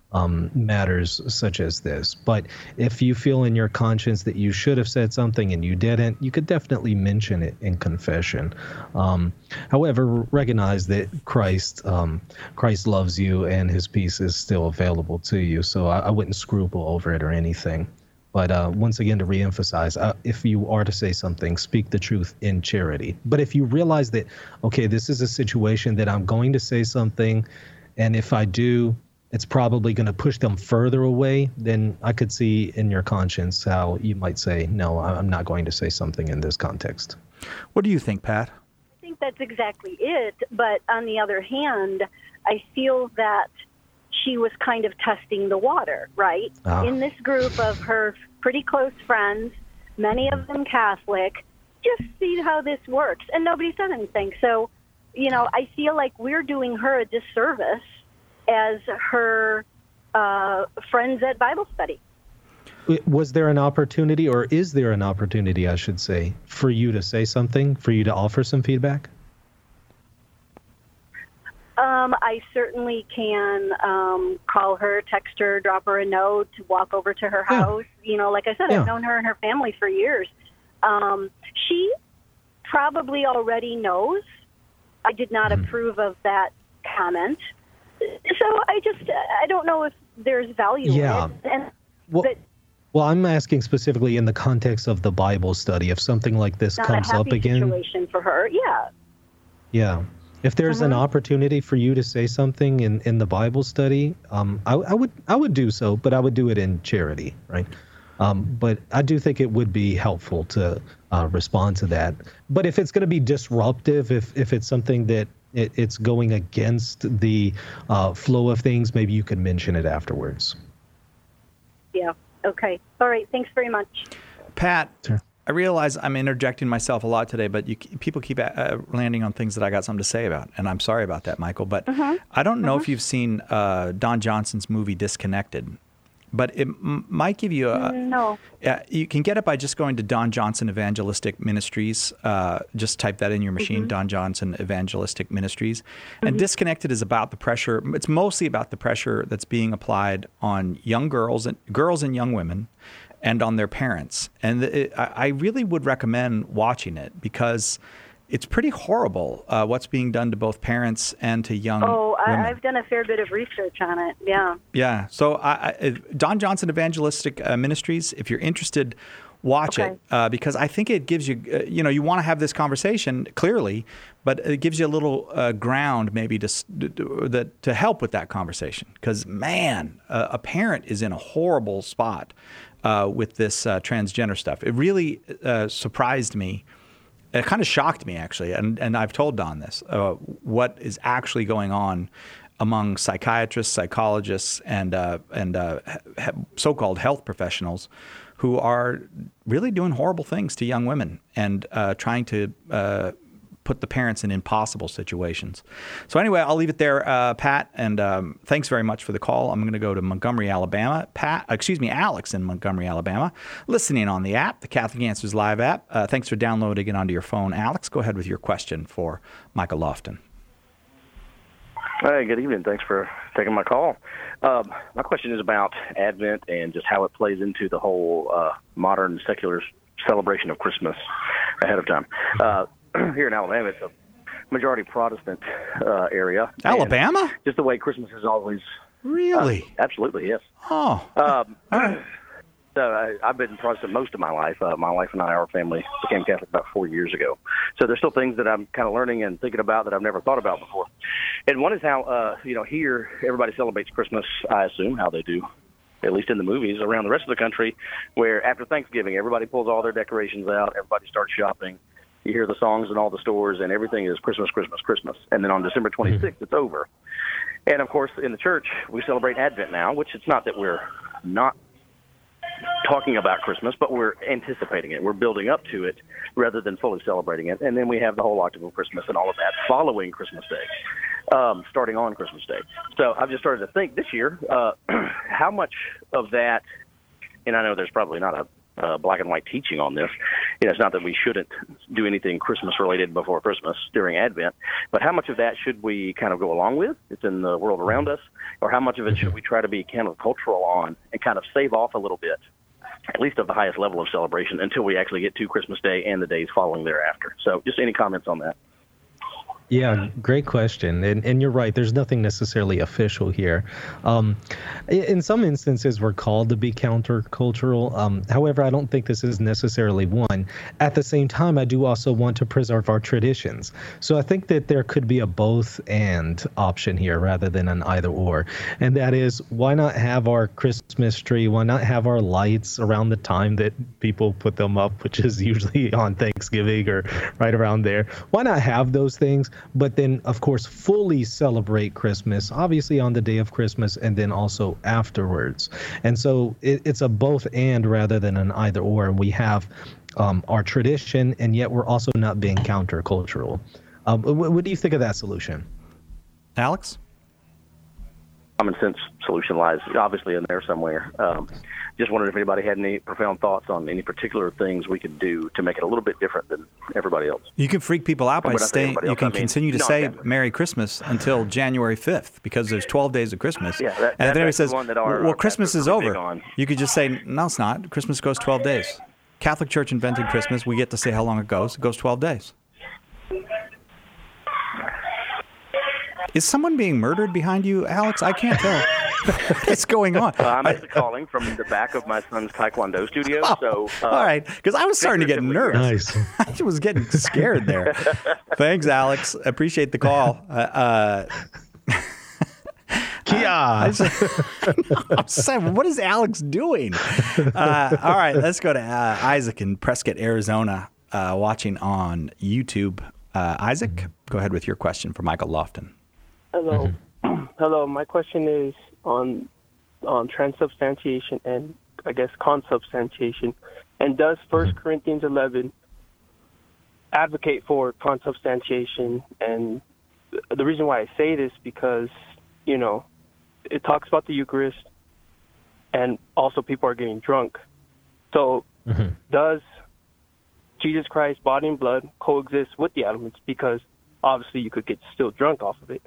Speaker 2: um, matters such as this. But if you feel in your conscience that you should have said something and you didn't, you could definitely mention it in confession. Um, however, recognize that Christ, um, Christ loves you and his peace is still available to you. So I, I wouldn't scruple over it or anything. But uh, once again, to reemphasize, uh, if you are to say something, speak the truth in charity. But if you realize that, okay, this is a situation that I'm going to say something, and if I do, it's probably going to push them further away, then I could see in your conscience how you might say, no, I'm not going to say something in this context.
Speaker 1: What do you think, Pat?
Speaker 13: I think that's exactly it. But on the other hand, I feel that she was kind of testing the water, right?
Speaker 2: Ah.
Speaker 13: In this group of her pretty close friends, many of them Catholic, just see how this works. And nobody said anything. So, you know, I feel like we're doing her a disservice as her uh, friends at Bible study.
Speaker 2: Was there an opportunity, or is there an opportunity, I should say, for you to say something, for you to offer some feedback?
Speaker 13: Um, I certainly can um, call her, text her, drop her a note, walk over to her
Speaker 2: Yeah.
Speaker 13: house. You know, like I said,
Speaker 2: Yeah.
Speaker 13: I've known her and her family for years. Um, she probably already knows I did not
Speaker 2: Mm-hmm.
Speaker 13: approve of that comment. So I just, I don't know if there's value
Speaker 2: Yeah.
Speaker 13: in it. And,
Speaker 2: Well,
Speaker 13: but
Speaker 2: well, I'm asking specifically in the context of the Bible study. If something like this
Speaker 13: not
Speaker 2: comes
Speaker 13: a
Speaker 2: up
Speaker 13: happy
Speaker 2: again,
Speaker 13: situation for her. Yeah.
Speaker 2: yeah. If there's an opportunity for you to say something in, in the Bible study, um, I, I would I would do so, but I would do it in charity, right? Um, but I do think it would be helpful to uh, respond to that. But if it's going to be disruptive, if if it's something that it, it's going against the uh, flow of things, maybe you can mention it afterwards.
Speaker 13: Yeah. Okay. All right. Thanks very much.
Speaker 1: Pat, I realize I'm interjecting myself a lot today, but you, people keep uh, landing on things that I got something to say about, and I'm sorry about that, Michael. But
Speaker 13: Mhm.
Speaker 1: I don't know
Speaker 13: Mhm.
Speaker 1: if you've seen uh, Don Johnson's movie Disconnected, but it m- might give you a.
Speaker 13: No.
Speaker 1: Yeah, you can get it by just going to Don Johnson Evangelistic Ministries. Uh, just type that in your machine,
Speaker 13: Mhm.
Speaker 1: Don Johnson Evangelistic Ministries. And
Speaker 13: Mhm.
Speaker 1: Disconnected is about the pressure. It's mostly about the pressure that's being applied on young girls and girls and young women, and on their parents. And it, I I really would recommend watching it because it's pretty horrible uh, what's being done to both parents and to young
Speaker 13: Oh,
Speaker 1: women.
Speaker 13: I, I've done a fair bit of research on it. Yeah.
Speaker 1: Yeah. So I, I, Don Johnson Evangelistic uh, Ministries, if you're interested, watch
Speaker 13: Okay.
Speaker 1: it uh, because I think it gives you, uh, you know, you want to have this conversation clearly, but it gives you a little uh, ground maybe to, s- to, to, that, to help with that conversation. Because, man, uh, a parent is in a horrible spot uh, with this uh, transgender stuff. It really uh, surprised me. It kind of shocked me, actually, and, and I've told Don this, uh, what is actually going on among psychiatrists, psychologists, and uh, and uh, ha- so-called health professionals who are really doing horrible things to young women and uh, trying to uh, put the parents in impossible situations. So anyway, I'll leave it there, uh, Pat, and um, thanks very much for the call. I'm going to go to Montgomery, Alabama. Pat, excuse me, Alex in Montgomery, Alabama, listening on the app, the Catholic Answers Live app. Uh, thanks for downloading it onto your phone. Alex, go ahead with your question for Michael Lofton.
Speaker 18: Hey, good evening. Thanks for taking my call. Um, my question is about Advent and just how it plays into the whole uh, modern secular celebration of Christmas ahead of time. Uh, here in Alabama, it's a majority Protestant uh, area.
Speaker 1: Alabama?
Speaker 18: And just the way Christmas is always.
Speaker 1: Really?
Speaker 18: Uh, absolutely, yes.
Speaker 1: Oh.
Speaker 18: Um, so I, I've been Protestant most of my life. Uh, my wife and I, our family, became Catholic about four years ago. So there's still things that I'm kind of learning and thinking about that I've never thought about before. And one is how, uh, you know, here everybody celebrates Christmas, I assume, how they do, at least in the movies, around the rest of the country, where after Thanksgiving, everybody pulls all their decorations out, everybody starts shopping. You hear the songs in all the stores, and everything is Christmas, Christmas, Christmas. And then on December twenty-sixth, it's over. And, of course, in the church, we celebrate Advent now, which it's not that we're not talking about Christmas, but we're anticipating it. We're building up to it rather than fully celebrating it. And then we have the whole octave of Christmas and all of that following Christmas Day, um, starting on Christmas Day. So I've just started to think this year, uh, how much of that, and I know there's probably not a uh, black and white teaching on this, you know, it's not that we shouldn't do anything Christmas-related before Christmas during Advent, but how much of that should we kind of go along with? It's in the world around us. Or how much of it should we try to be countercultural on and kind of save off a little bit, at least of the highest level of celebration, until we actually get to Christmas Day and the days following thereafter? So just any comments on that?
Speaker 2: Yeah, great question. And and you're right, there's nothing necessarily official here. Um, in some instances, we're called to be countercultural. Um, however, I don't think this is necessarily one. At the same time, I do also want to preserve our traditions. So I think that there could be a both and option here rather than an either or. And that is, why not have our Christmas tree? Why not have our lights around the time that people put them up, which is usually on Thanksgiving or right around there? Why not have those things? But then, of course, fully celebrate Christmas, obviously on the day of Christmas, and then also afterwards. And so it, it's a both and rather than an either or. We have um, our tradition, and yet we're also not being countercultural. Um, what, what do you think of that solution?
Speaker 1: Alex?
Speaker 18: Common sense solution lies obviously in there somewhere. Um, just wondered if anybody had any profound thoughts on any particular things we could do to make it a little bit different than everybody else.
Speaker 1: You can freak people out by
Speaker 18: When I say
Speaker 1: staying.
Speaker 18: everybody
Speaker 1: You
Speaker 18: else,
Speaker 1: can
Speaker 18: I mean
Speaker 1: continue to say
Speaker 18: non-Catholics.
Speaker 1: Merry Christmas until January fifth because there's twelve days of Christmas.
Speaker 18: Yeah, that-
Speaker 1: and if
Speaker 18: that-
Speaker 1: anybody
Speaker 18: that's the
Speaker 1: says,
Speaker 18: one that our-
Speaker 1: "Well,
Speaker 18: our
Speaker 1: Christmas
Speaker 18: pastors
Speaker 1: is
Speaker 18: are big
Speaker 1: over,"
Speaker 18: on.
Speaker 1: you could just say, "No, it's not. Christmas goes twelve days." Catholic Church invented Christmas. We get to say how long it goes. It goes twelve days. Is someone being murdered behind you, Alex? I can't tell. What's going on?
Speaker 18: Uh, I'm actually calling from the back of my son's Taekwondo studio. So, uh,
Speaker 1: All right, because I was starting to get nervous. I was getting scared there. Thanks, Alex. Appreciate the call. Uh, uh,
Speaker 2: Kia.
Speaker 1: I just- I'm saying, what is Alex doing? Uh, all right, let's go to uh, Isaac in Prescott, Arizona, uh, watching on YouTube. Uh, Isaac, go ahead with your question for Michael Lofton.
Speaker 19: Hello. Hello. My question is on on transubstantiation and I guess consubstantiation. And does First Corinthians eleven advocate for consubstantiation? And the reason why I say this because, you know, it talks about the Eucharist and also people are getting drunk. So
Speaker 2: Mm-hmm.
Speaker 19: does Jesus Christ's body and blood coexist with the elements? Because obviously you could get still drunk off of it.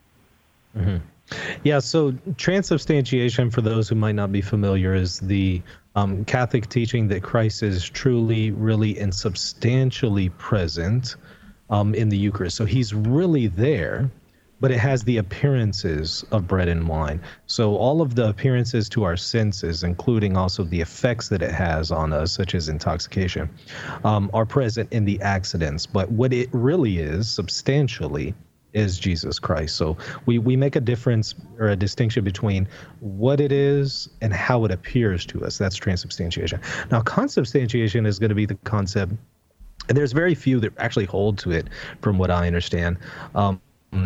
Speaker 2: Mm-hmm. Yeah, so transubstantiation, for those who might not be familiar, is the um, Catholic teaching that Christ is truly, really, and substantially present um, in the Eucharist. So he's really there, but it has the appearances of bread and wine. So all of the appearances to our senses, including also the effects that it has on us, such as intoxication, um, are present in the accidents. But what it really is, substantially, is Jesus Christ. So we, we make a difference or a distinction between what it is and how it appears to us. That's transubstantiation. Now, consubstantiation is going to be the concept, and there's very few that actually hold to it, from what I understand. Um,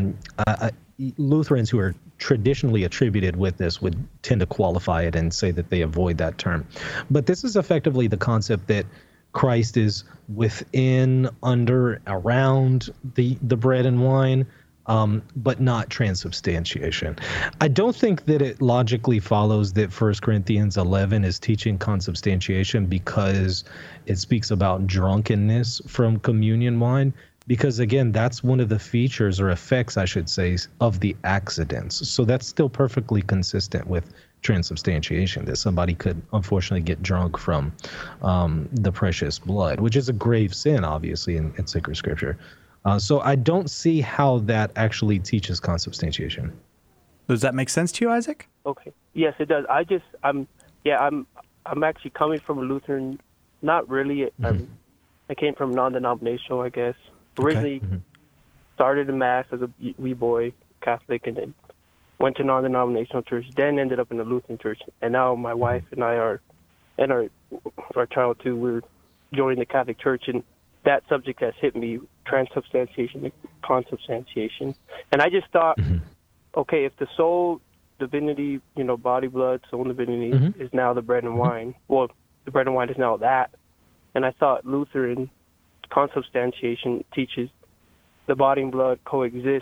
Speaker 2: uh, Lutherans who are traditionally attributed with this would tend to qualify it and say that they avoid that term. But this is effectively the concept that Christ is within, under, around the, the bread and wine, um, but not transubstantiation. I don't think that it logically follows that First Corinthians eleven is teaching consubstantiation because it speaks about drunkenness from communion wine. Because, again, that's one of the features or effects, I should say, of the accidents. So that's still perfectly consistent with transubstantiation, that somebody could unfortunately get drunk from um, the precious blood, which is a grave sin, obviously, in, in sacred scripture. Uh, so I don't see how that actually teaches consubstantiation.
Speaker 1: Does that make sense to you, Isaac?
Speaker 19: Okay. Yes, it does. I just, I'm, yeah, I'm, I'm actually coming from a Lutheran. Not really.
Speaker 2: Mm-hmm.
Speaker 19: I'm, I came from non-denominational, I guess. Originally
Speaker 2: Okay. Mm-hmm.
Speaker 19: started in Mass as a wee boy Catholic, and then went to non-denominational church. Then ended up in the Lutheran church, and now my wife and I are, and our our child too. We're joining the Catholic Church, and that subject has hit me: transubstantiation, consubstantiation. And I just thought,
Speaker 2: Mm-hmm.
Speaker 19: okay, if the soul, divinity, you know, body, blood, soul, divinity
Speaker 2: Mhm.
Speaker 19: is now the bread and wine. Well, the bread and wine is now that. And I thought Lutheran consubstantiation teaches the body and blood coexists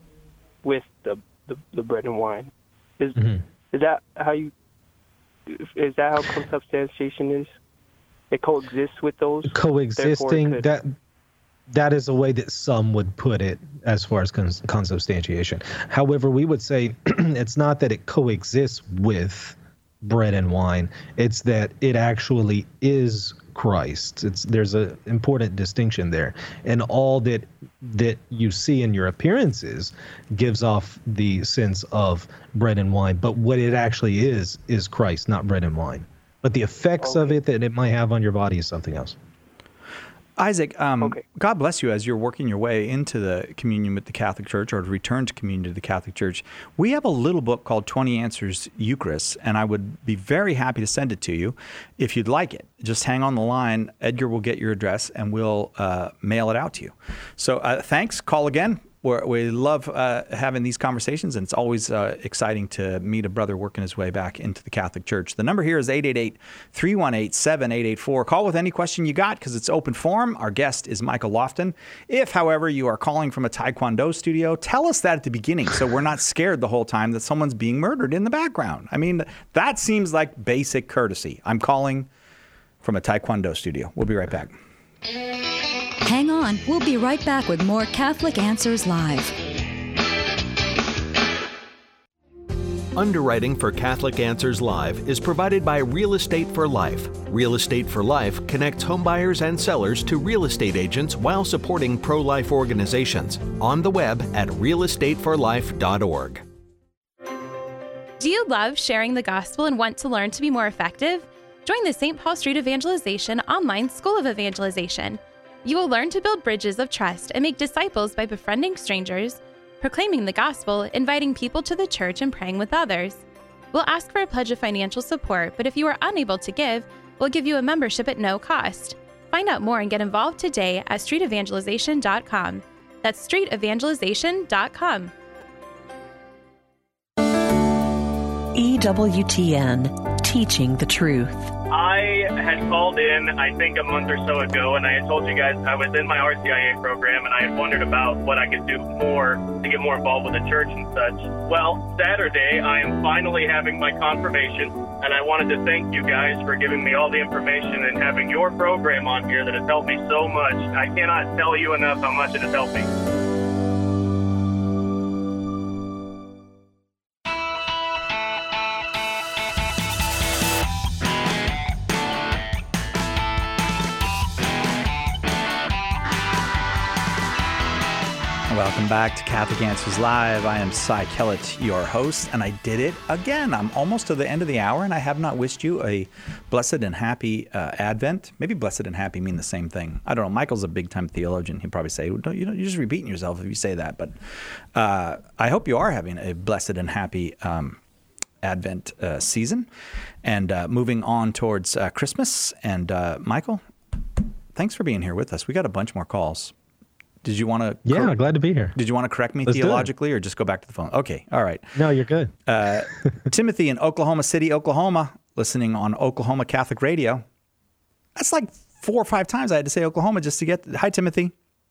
Speaker 19: with the, the, the bread and wine. Is
Speaker 2: Mhm.
Speaker 19: is that how you? Is that how consubstantiation is? it coexists with those.
Speaker 2: Coexisting,
Speaker 19: could,
Speaker 2: that that is a way that some would put it as far as cons- consubstantiation. However, we would say it's not that it coexists with bread and wine. It's that it actually is Christ. It's there's an important distinction there, and all that that you see in your appearances gives off the sense of bread and wine. But what it actually is is Christ, not bread and wine. But the effects okay. of it that it might have on your body is something else.
Speaker 1: Isaac, um, okay. God bless you as you're working your way into the communion with the Catholic Church, or to return to communion to the Catholic Church. We have a little book called twenty Answers Eucharist, and I would be very happy to send it to you if you'd like it. Just hang on the line. Edgar will get your address, and we'll uh, mail it out to you. So uh, thanks. Call again. We're, we love uh, having these conversations, and it's always uh, exciting to meet a brother working his way back into the Catholic Church. The number here is eight eight eight, three one eight, seven eight eight four. Call with any question you got because it's open forum. Our guest is Michael Lofton. If, however, you are calling from a Taekwondo studio, tell us that at the beginning so we're not scared the whole time that someone's being murdered in the background. I mean, that seems like basic courtesy. I'm calling from a Taekwondo studio. We'll be right back.
Speaker 14: Hang on, we'll be right back with more Catholic Answers Live.
Speaker 20: Underwriting for Catholic Answers Live is provided by Real Estate for Life. Real Estate for Life connects homebuyers and sellers to real estate agents while supporting pro-life organizations. On the web at real estate for life dot org.
Speaker 21: Do you love sharing the gospel and want to learn to be more effective? Join the Saint Paul Street Evangelization online School of Evangelization. You will learn to build bridges of trust and make disciples by befriending strangers, proclaiming the gospel, inviting people to the church, and praying with others. We'll ask for a pledge of financial support, but if you are unable to give, we'll give you a membership at no cost. Find out more and get involved today at street evangelization dot com. That's street evangelization dot com.
Speaker 22: E W T N, Teaching the Truth.
Speaker 23: I had called in, I think, a month or so ago, and I had told you guys I was in my R C I A program, and I had wondered about what I could do more to get more involved with the church and such. Well, Saturday, I am finally having my confirmation, and I wanted to thank you guys for giving me all the information and having your program on here that has helped me so much. I cannot tell you enough how much it has helped me.
Speaker 1: Welcome back to Catholic Answers Live. I am Cy Kellett, your host, and I did it again. I'm almost to the end of the hour, and I have not wished you a blessed and happy uh, Advent. Maybe blessed and happy mean the same thing. I don't know. Michael's a big-time theologian. He'd probably say, don't, you know, you're just repeating yourself if you say that. But uh, I hope you are having a blessed and happy um, Advent uh, season, and uh, moving on towards uh, Christmas. And uh, Michael, thanks for being here with us. We got a bunch more calls. Did you want to?
Speaker 2: Yeah, cor- glad to be here.
Speaker 1: Did you want to correct me
Speaker 2: Let's
Speaker 1: theologically, or just go back to the phone? Okay, all right.
Speaker 2: No, you're good.
Speaker 1: Uh, Timothy in Oklahoma City, Oklahoma, listening on Oklahoma Catholic Radio. That's like four or five times I had to say Oklahoma just to get. Hi, Timothy.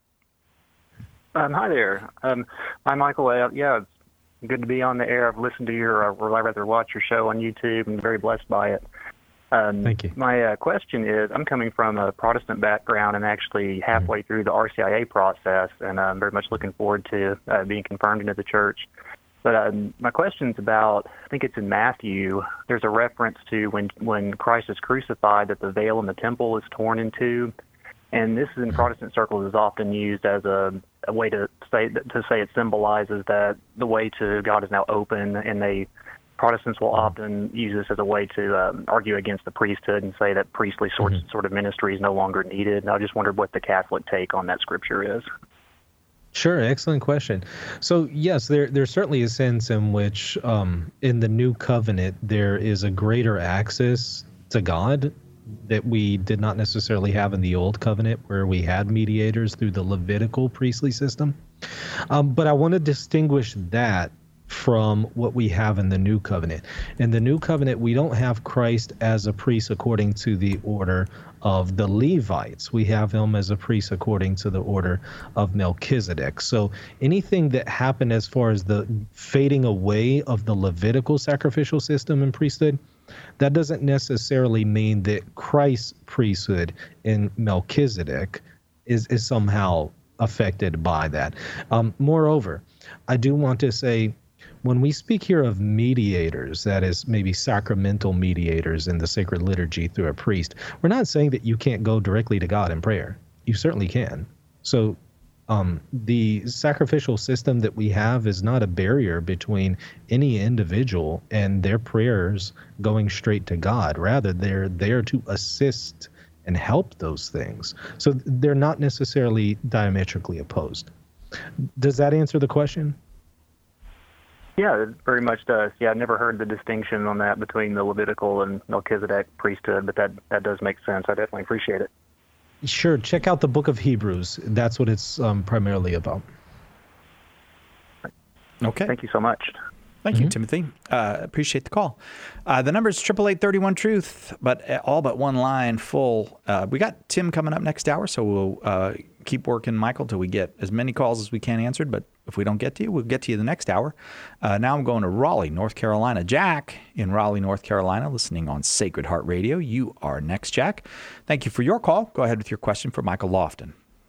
Speaker 24: Um, hi there. Um, I'm Michael. Uh, yeah, it's good to be on the air. I've listened to your, uh, or I rather watch your show on YouTube, and very blessed by it. Um,
Speaker 2: Thank you.
Speaker 24: My uh, question is, I'm coming from a Protestant background and actually halfway mm-hmm. through the R C I A process, and I'm very much looking forward to uh, being confirmed into the church. But um, my question's about, I think it's in Matthew, there's a reference to when, when Christ is crucified that the veil in the temple is torn in two. And this in Protestant circles is often used as a, a way to say to say it symbolizes that the way to God is now open, and they Protestants will often use this as a way to um, argue against the priesthood and say that priestly sort, mm-hmm. sort of ministry is no longer needed. And I just wondered what the Catholic take on that scripture is.
Speaker 2: Sure, excellent question. So yes, there there's certainly a sense in which um, in the new covenant there is a greater access to God that we did not necessarily have in the old covenant, where we had mediators through the Levitical priestly system. Um, but I want to distinguish that from what we have in the new covenant. In the new covenant, we don't have Christ as a priest according to the order of the Levites. We have him as a priest according to the order of Melchizedek. So anything that happened as far as the fading away of the Levitical sacrificial system and priesthood That doesn't necessarily mean that Christ's priesthood in Melchizedek is, is somehow affected by that. Um, moreover, I do want to say, when we speak here of mediators, that is maybe sacramental mediators in the sacred liturgy through a priest, we're not saying that you can't go directly to God in prayer. You certainly can. So um, the sacrificial system that we have is not a barrier between any individual and their prayers going straight to God. Rather, they're there to assist and help those things. So they're not necessarily diametrically opposed. Does that answer the question?
Speaker 24: Yeah, it very much does. Yeah, I've never heard the distinction on that between the Levitical and Melchizedek priesthood, but that, that does make sense. I definitely appreciate it.
Speaker 2: Sure. Check out the book of Hebrews. That's what it's um, primarily about.
Speaker 1: Okay.
Speaker 24: Thank you so much.
Speaker 1: Thank mm-hmm. you, Timothy. Uh, appreciate the call. Uh, the number is eight eight eight, three one, truth, but all but one line full. Uh, we got Tim coming up next hour, so we'll uh, keep working, Michael, till we get as many calls as we can answered. But if we don't get to you, we'll get to you the next hour. Uh, now I'm going to Raleigh, North Carolina. Jack in Raleigh, North Carolina, listening on Sacred Heart Radio. You are next, Jack. Thank you for your call. Go ahead with your question for Michael Lofton.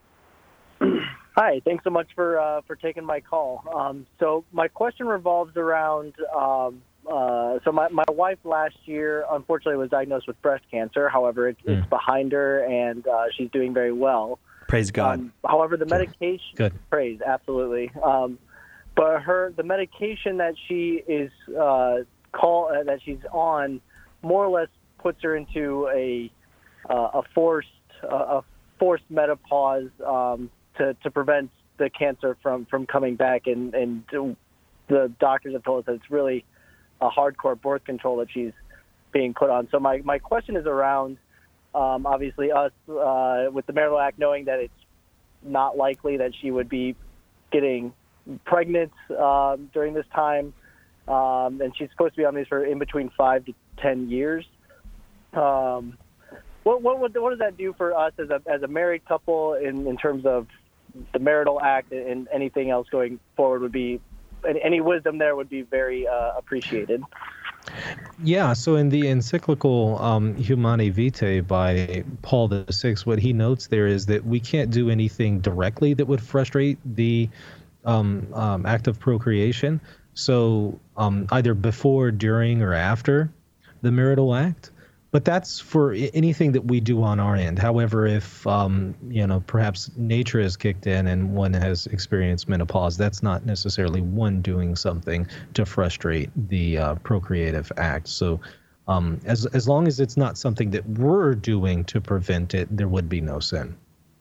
Speaker 3: Hi, thanks so much for uh, for taking my call. Um, so my question revolves around, um, uh, so my, my wife last year, unfortunately, was diagnosed with breast cancer. However, it, mm. it's behind her, and uh, she's doing very well.
Speaker 1: Praise God.
Speaker 3: Um, however, the medication,
Speaker 1: Good.
Speaker 3: praise, absolutely. Um, but her, the medication that she is uh, call uh, that she's on, more or less puts her into a uh, a forced uh, a forced menopause. Um, To, to prevent the cancer from, from coming back, and, and the doctors have told us that it's really a hardcore birth control that she's being put on. So my, my question is around, um, obviously, us uh, with the Marital Act knowing that it's not likely that she would be getting pregnant uh, during this time, um, and she's supposed to be on these for in between five to ten years. Um, what, what, what does that do for us as a, as a married couple in, in terms of the Marital Act and anything else going forward? Would be any wisdom there would be very uh, appreciated.
Speaker 2: Yeah, so in the encyclical um, Humanae Vitae by Paul the Sixth, what he notes there is that we can't do anything directly that would frustrate the um, um, act of procreation. So um, either before, during, or after the Marital Act. But that's for anything that we do on our end. However, if, um, you know, perhaps nature has kicked in and one has experienced menopause, that's not necessarily one doing something to frustrate the uh, procreative act. So um, as, as long as it's not something that we're doing to prevent it, there would be no sin.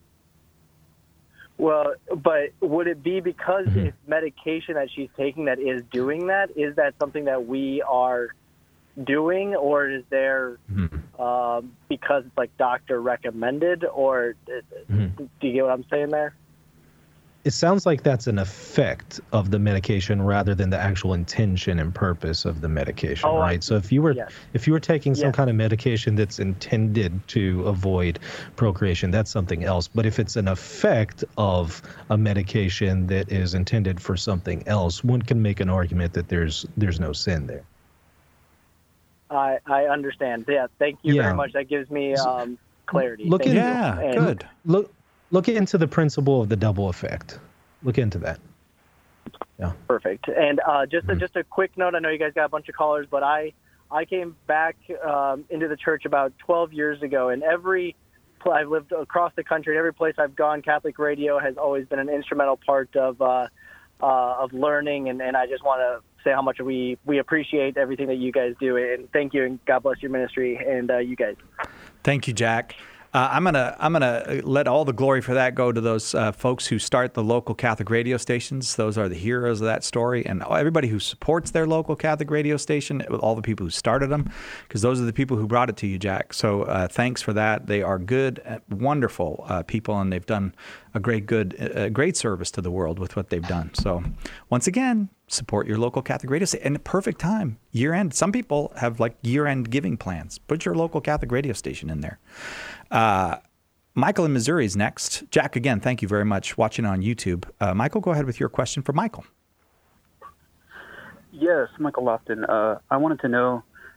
Speaker 3: Well, but would it be because mm-hmm. it's medication that she's taking that is doing that? Is that something that we are doing, or is there mm-hmm. um, because it's like doctor recommended, or mm-hmm. do you get what I'm saying there?
Speaker 2: It sounds like that's an effect of the medication rather than the actual intention and purpose of the medication, oh, right? So if you were yes. if you were taking some yes. kind of medication that's intended to avoid procreation, that's something else. But if it's an effect of a medication that is intended for something else, one can make an argument that there's there's no sin there.
Speaker 3: I, I understand. Yeah, thank you yeah. very much. That gives me um, clarity.
Speaker 2: Look in,
Speaker 1: yeah,
Speaker 3: and,
Speaker 1: good.
Speaker 2: Look, look into the principle of the double effect. Look into that. Yeah.
Speaker 3: Perfect. And uh, just a, just a quick note. I know you guys got a bunch of callers, but I I came back um, into the church about twelve years ago, and every I've lived across the country, and every place I've gone, Catholic radio has always been an instrumental part of uh, uh, of learning, and, and I just want to say how much we, we appreciate everything that you guys do, and thank you, and God bless your ministry and uh, you guys.
Speaker 1: Thank you, Jack. Uh, I'm gonna I'm gonna let all the glory for that go to those uh, folks who start the local Catholic radio stations. Those are the heroes of that story, and everybody who supports their local Catholic radio station, with all the people who started them, because those are the people who brought it to you, Jack. So uh, thanks for that. They are good, wonderful uh, people, and they've done a great good, a great service to the world with what they've done. So once again, support your local Catholic radio station. And the perfect time, year end. Some people have like year end giving plans. Put your local Catholic radio station in there. Uh, Michael in Missouri is next. Jack, again, thank you very much watching on YouTube. Uh, Michael, go ahead with your question for Michael.
Speaker 4: Yes, Michael Lofton. Uh, I wanted to know,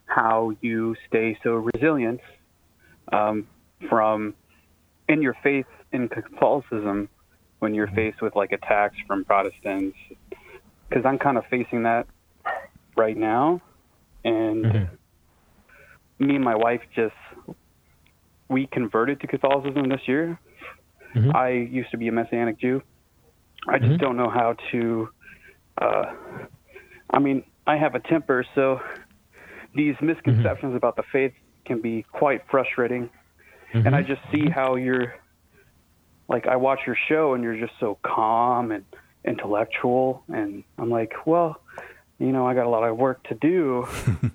Speaker 4: how you stay so resilient um, from in your faith in Catholicism when you're faced with like attacks from Protestants, because I'm kind of facing that right now. And mm-hmm. me and my wife just, we converted to Catholicism this year. Mm-hmm. I used to be a Messianic Jew. I just mm-hmm. don't know how to, uh, I mean, I have a temper, so these misconceptions mm-hmm. about the faith can be quite frustrating. Mm-hmm. And I just see how you're, like, I watch your show and you're just so calm and intellectual. And I'm like, well, you know, I got a lot of work to do.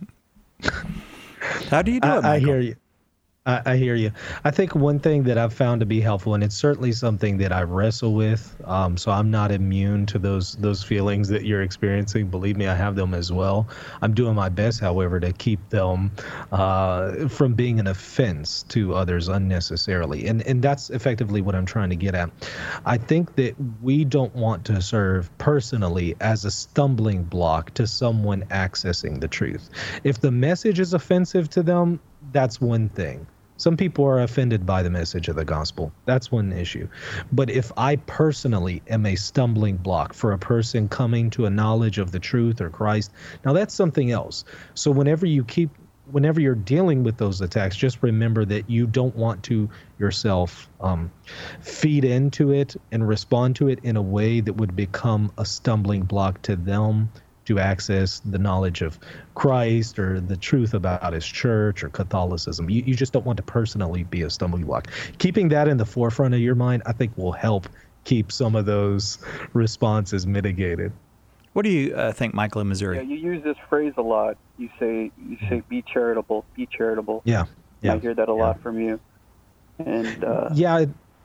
Speaker 1: How do you do
Speaker 2: I,
Speaker 1: it, Michael?
Speaker 2: I hear you. I, I hear you. I think one thing that I've found to be helpful, and it's certainly something that I wrestle with, um, so I'm not immune to those those feelings that you're experiencing. Believe me, I have them as well. I'm doing my best, however, to keep them uh, from being an offense to others unnecessarily. And, and that's effectively what I'm trying to get at. I think that we don't want to serve personally as a stumbling block to someone accessing the truth. If the message is offensive to them, that's one thing. Some people are offended by the message of the gospel. That's one issue. But if I personally am a stumbling block for a person coming to a knowledge of the truth or Christ, now that's something else. So whenever you keep, whenever you're dealing with those attacks, just remember that you don't want to yourself um, feed into it and respond to it in a way that would become a stumbling block to them to access the knowledge of Christ or the truth about his church or Catholicism. You, you just don't want to personally be a stumbling block. Keeping that in the forefront of your mind, I think, will help keep some of those responses mitigated.
Speaker 1: What do you uh, think, Michael, in Missouri?
Speaker 4: Yeah, you use this phrase a lot. You say, you say, be charitable, be charitable.
Speaker 2: Yeah, yeah.
Speaker 4: I hear that a
Speaker 2: yeah.
Speaker 4: lot from you. And uh,
Speaker 2: yeah.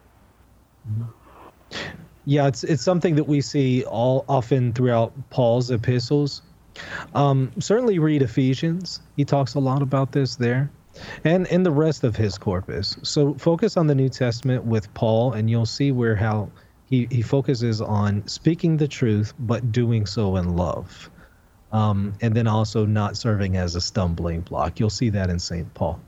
Speaker 2: Yeah, it's it's something that we see all often throughout Paul's epistles. Um, certainly read Ephesians. He talks a lot about this there. And in the rest of his corpus. So focus on the New Testament with Paul, and you'll see where how he, he focuses on speaking the truth, but doing so in love. Um, and then also not serving as a stumbling block. You'll see that in Saint Paul.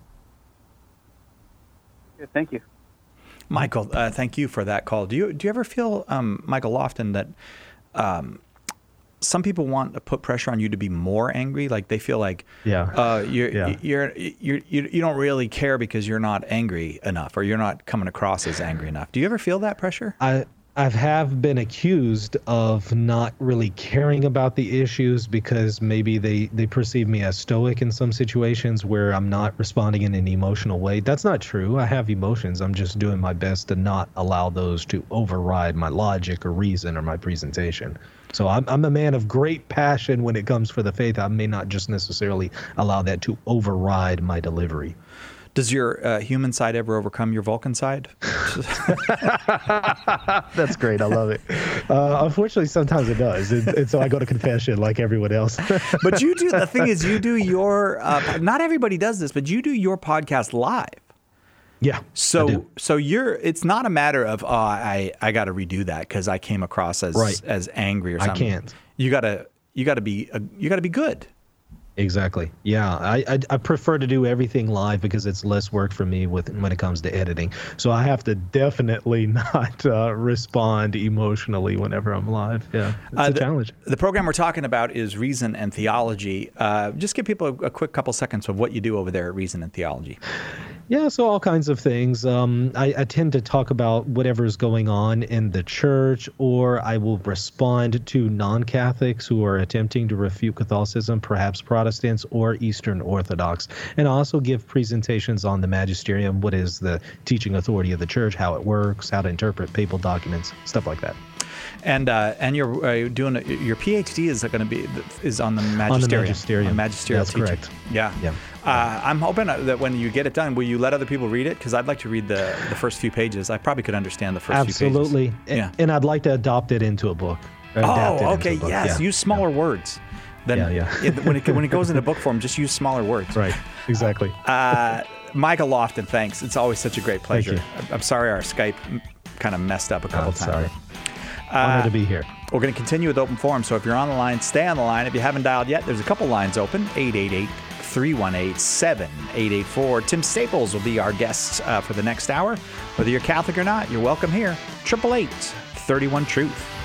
Speaker 4: Good, thank you.
Speaker 1: Michael, uh, thank you for that call. Do you do you ever feel, um, Michael Lofton, that um, some people want to put pressure on you to be more angry? Like they feel like
Speaker 2: yeah.
Speaker 1: uh, you're,
Speaker 2: yeah.
Speaker 1: you're you're you you don't really care because you're not angry enough, or you're not coming across as angry enough. Do you ever feel that pressure?
Speaker 2: I I have been accused of not really caring about the issues because maybe they, they perceive me as stoic in some situations where I'm not responding in an emotional way. That's not true. I have emotions. I'm just doing my best to not allow those to override my logic or reason or my presentation. So I'm I'm a man of great passion when it comes for the faith. I may not just necessarily allow that to override my delivery.
Speaker 1: Does your uh, human side ever overcome your Vulcan side?
Speaker 2: That's great. I love it. Uh, unfortunately, sometimes it does. And, and so I go to confession like everyone else.
Speaker 1: But you do, the thing is, you do your, uh, not everybody does this, but you do your podcast live.
Speaker 2: Yeah.
Speaker 1: So so you're, it's not a matter of, oh, I, I got to redo that because I came across as
Speaker 2: right.
Speaker 1: as angry or something.
Speaker 2: I can't.
Speaker 1: You got to, you got to be, uh, you got to be good.
Speaker 2: Exactly. Yeah, I, I I prefer to do everything live because it's less work for me with when it comes to editing. So I have to definitely not uh, respond emotionally whenever I'm live. Yeah, it's
Speaker 1: uh,
Speaker 2: a
Speaker 1: the,
Speaker 2: challenge.
Speaker 1: The program we're talking about is Reason and Theology. Uh, just give people a, a quick couple seconds of what you do over there at Reason and Theology.
Speaker 2: Yeah, so all kinds of things. Um, I, I tend to talk about whatever is going on in the church, or I will respond to non-Catholics who are attempting to refute Catholicism, perhaps Protestants or Eastern Orthodox, and also give presentations on the magisterium, what is the teaching authority of the church, how it works, how to interpret papal documents, stuff like that.
Speaker 1: And uh, and you're uh, doing a, your PhD is going to be is on the magisterium.
Speaker 2: On the magisterium.
Speaker 1: On magisterial
Speaker 2: That's
Speaker 1: teaching.
Speaker 2: correct.
Speaker 1: Yeah.
Speaker 2: Yeah.
Speaker 1: Uh, I'm hoping that when you get it done, will you let other people read it? Because I'd like to read the, the first few pages. I probably could understand the first
Speaker 2: Absolutely.
Speaker 1: few pages.
Speaker 2: Absolutely.
Speaker 1: Yeah.
Speaker 2: And I'd like to adopt it into a book. Adapt
Speaker 1: Oh,
Speaker 2: it
Speaker 1: okay.
Speaker 2: into a book.
Speaker 1: Yes.
Speaker 2: Yeah.
Speaker 1: Use smaller yeah. words. Then
Speaker 2: yeah, yeah.
Speaker 1: it, when, it, when it goes into book form, just use smaller words.
Speaker 2: Right. Exactly.
Speaker 1: Uh, Michael Lofton, thanks. It's always such a great pleasure.
Speaker 2: Thank you.
Speaker 1: I'm sorry our Skype kind of messed up a couple
Speaker 2: oh,
Speaker 1: times.
Speaker 2: Sorry.
Speaker 1: Uh,
Speaker 2: Honored to be here.
Speaker 1: We're going to continue with open forum. So if you're on the line, stay on the line. If you haven't dialed yet, there's a couple lines open. eight eight eight, three one eight, seven eight eight four. Tim Staples will be our guest uh, for the next hour. Whether you're Catholic or not, you're welcome here. eight eight eight, three one, Truth.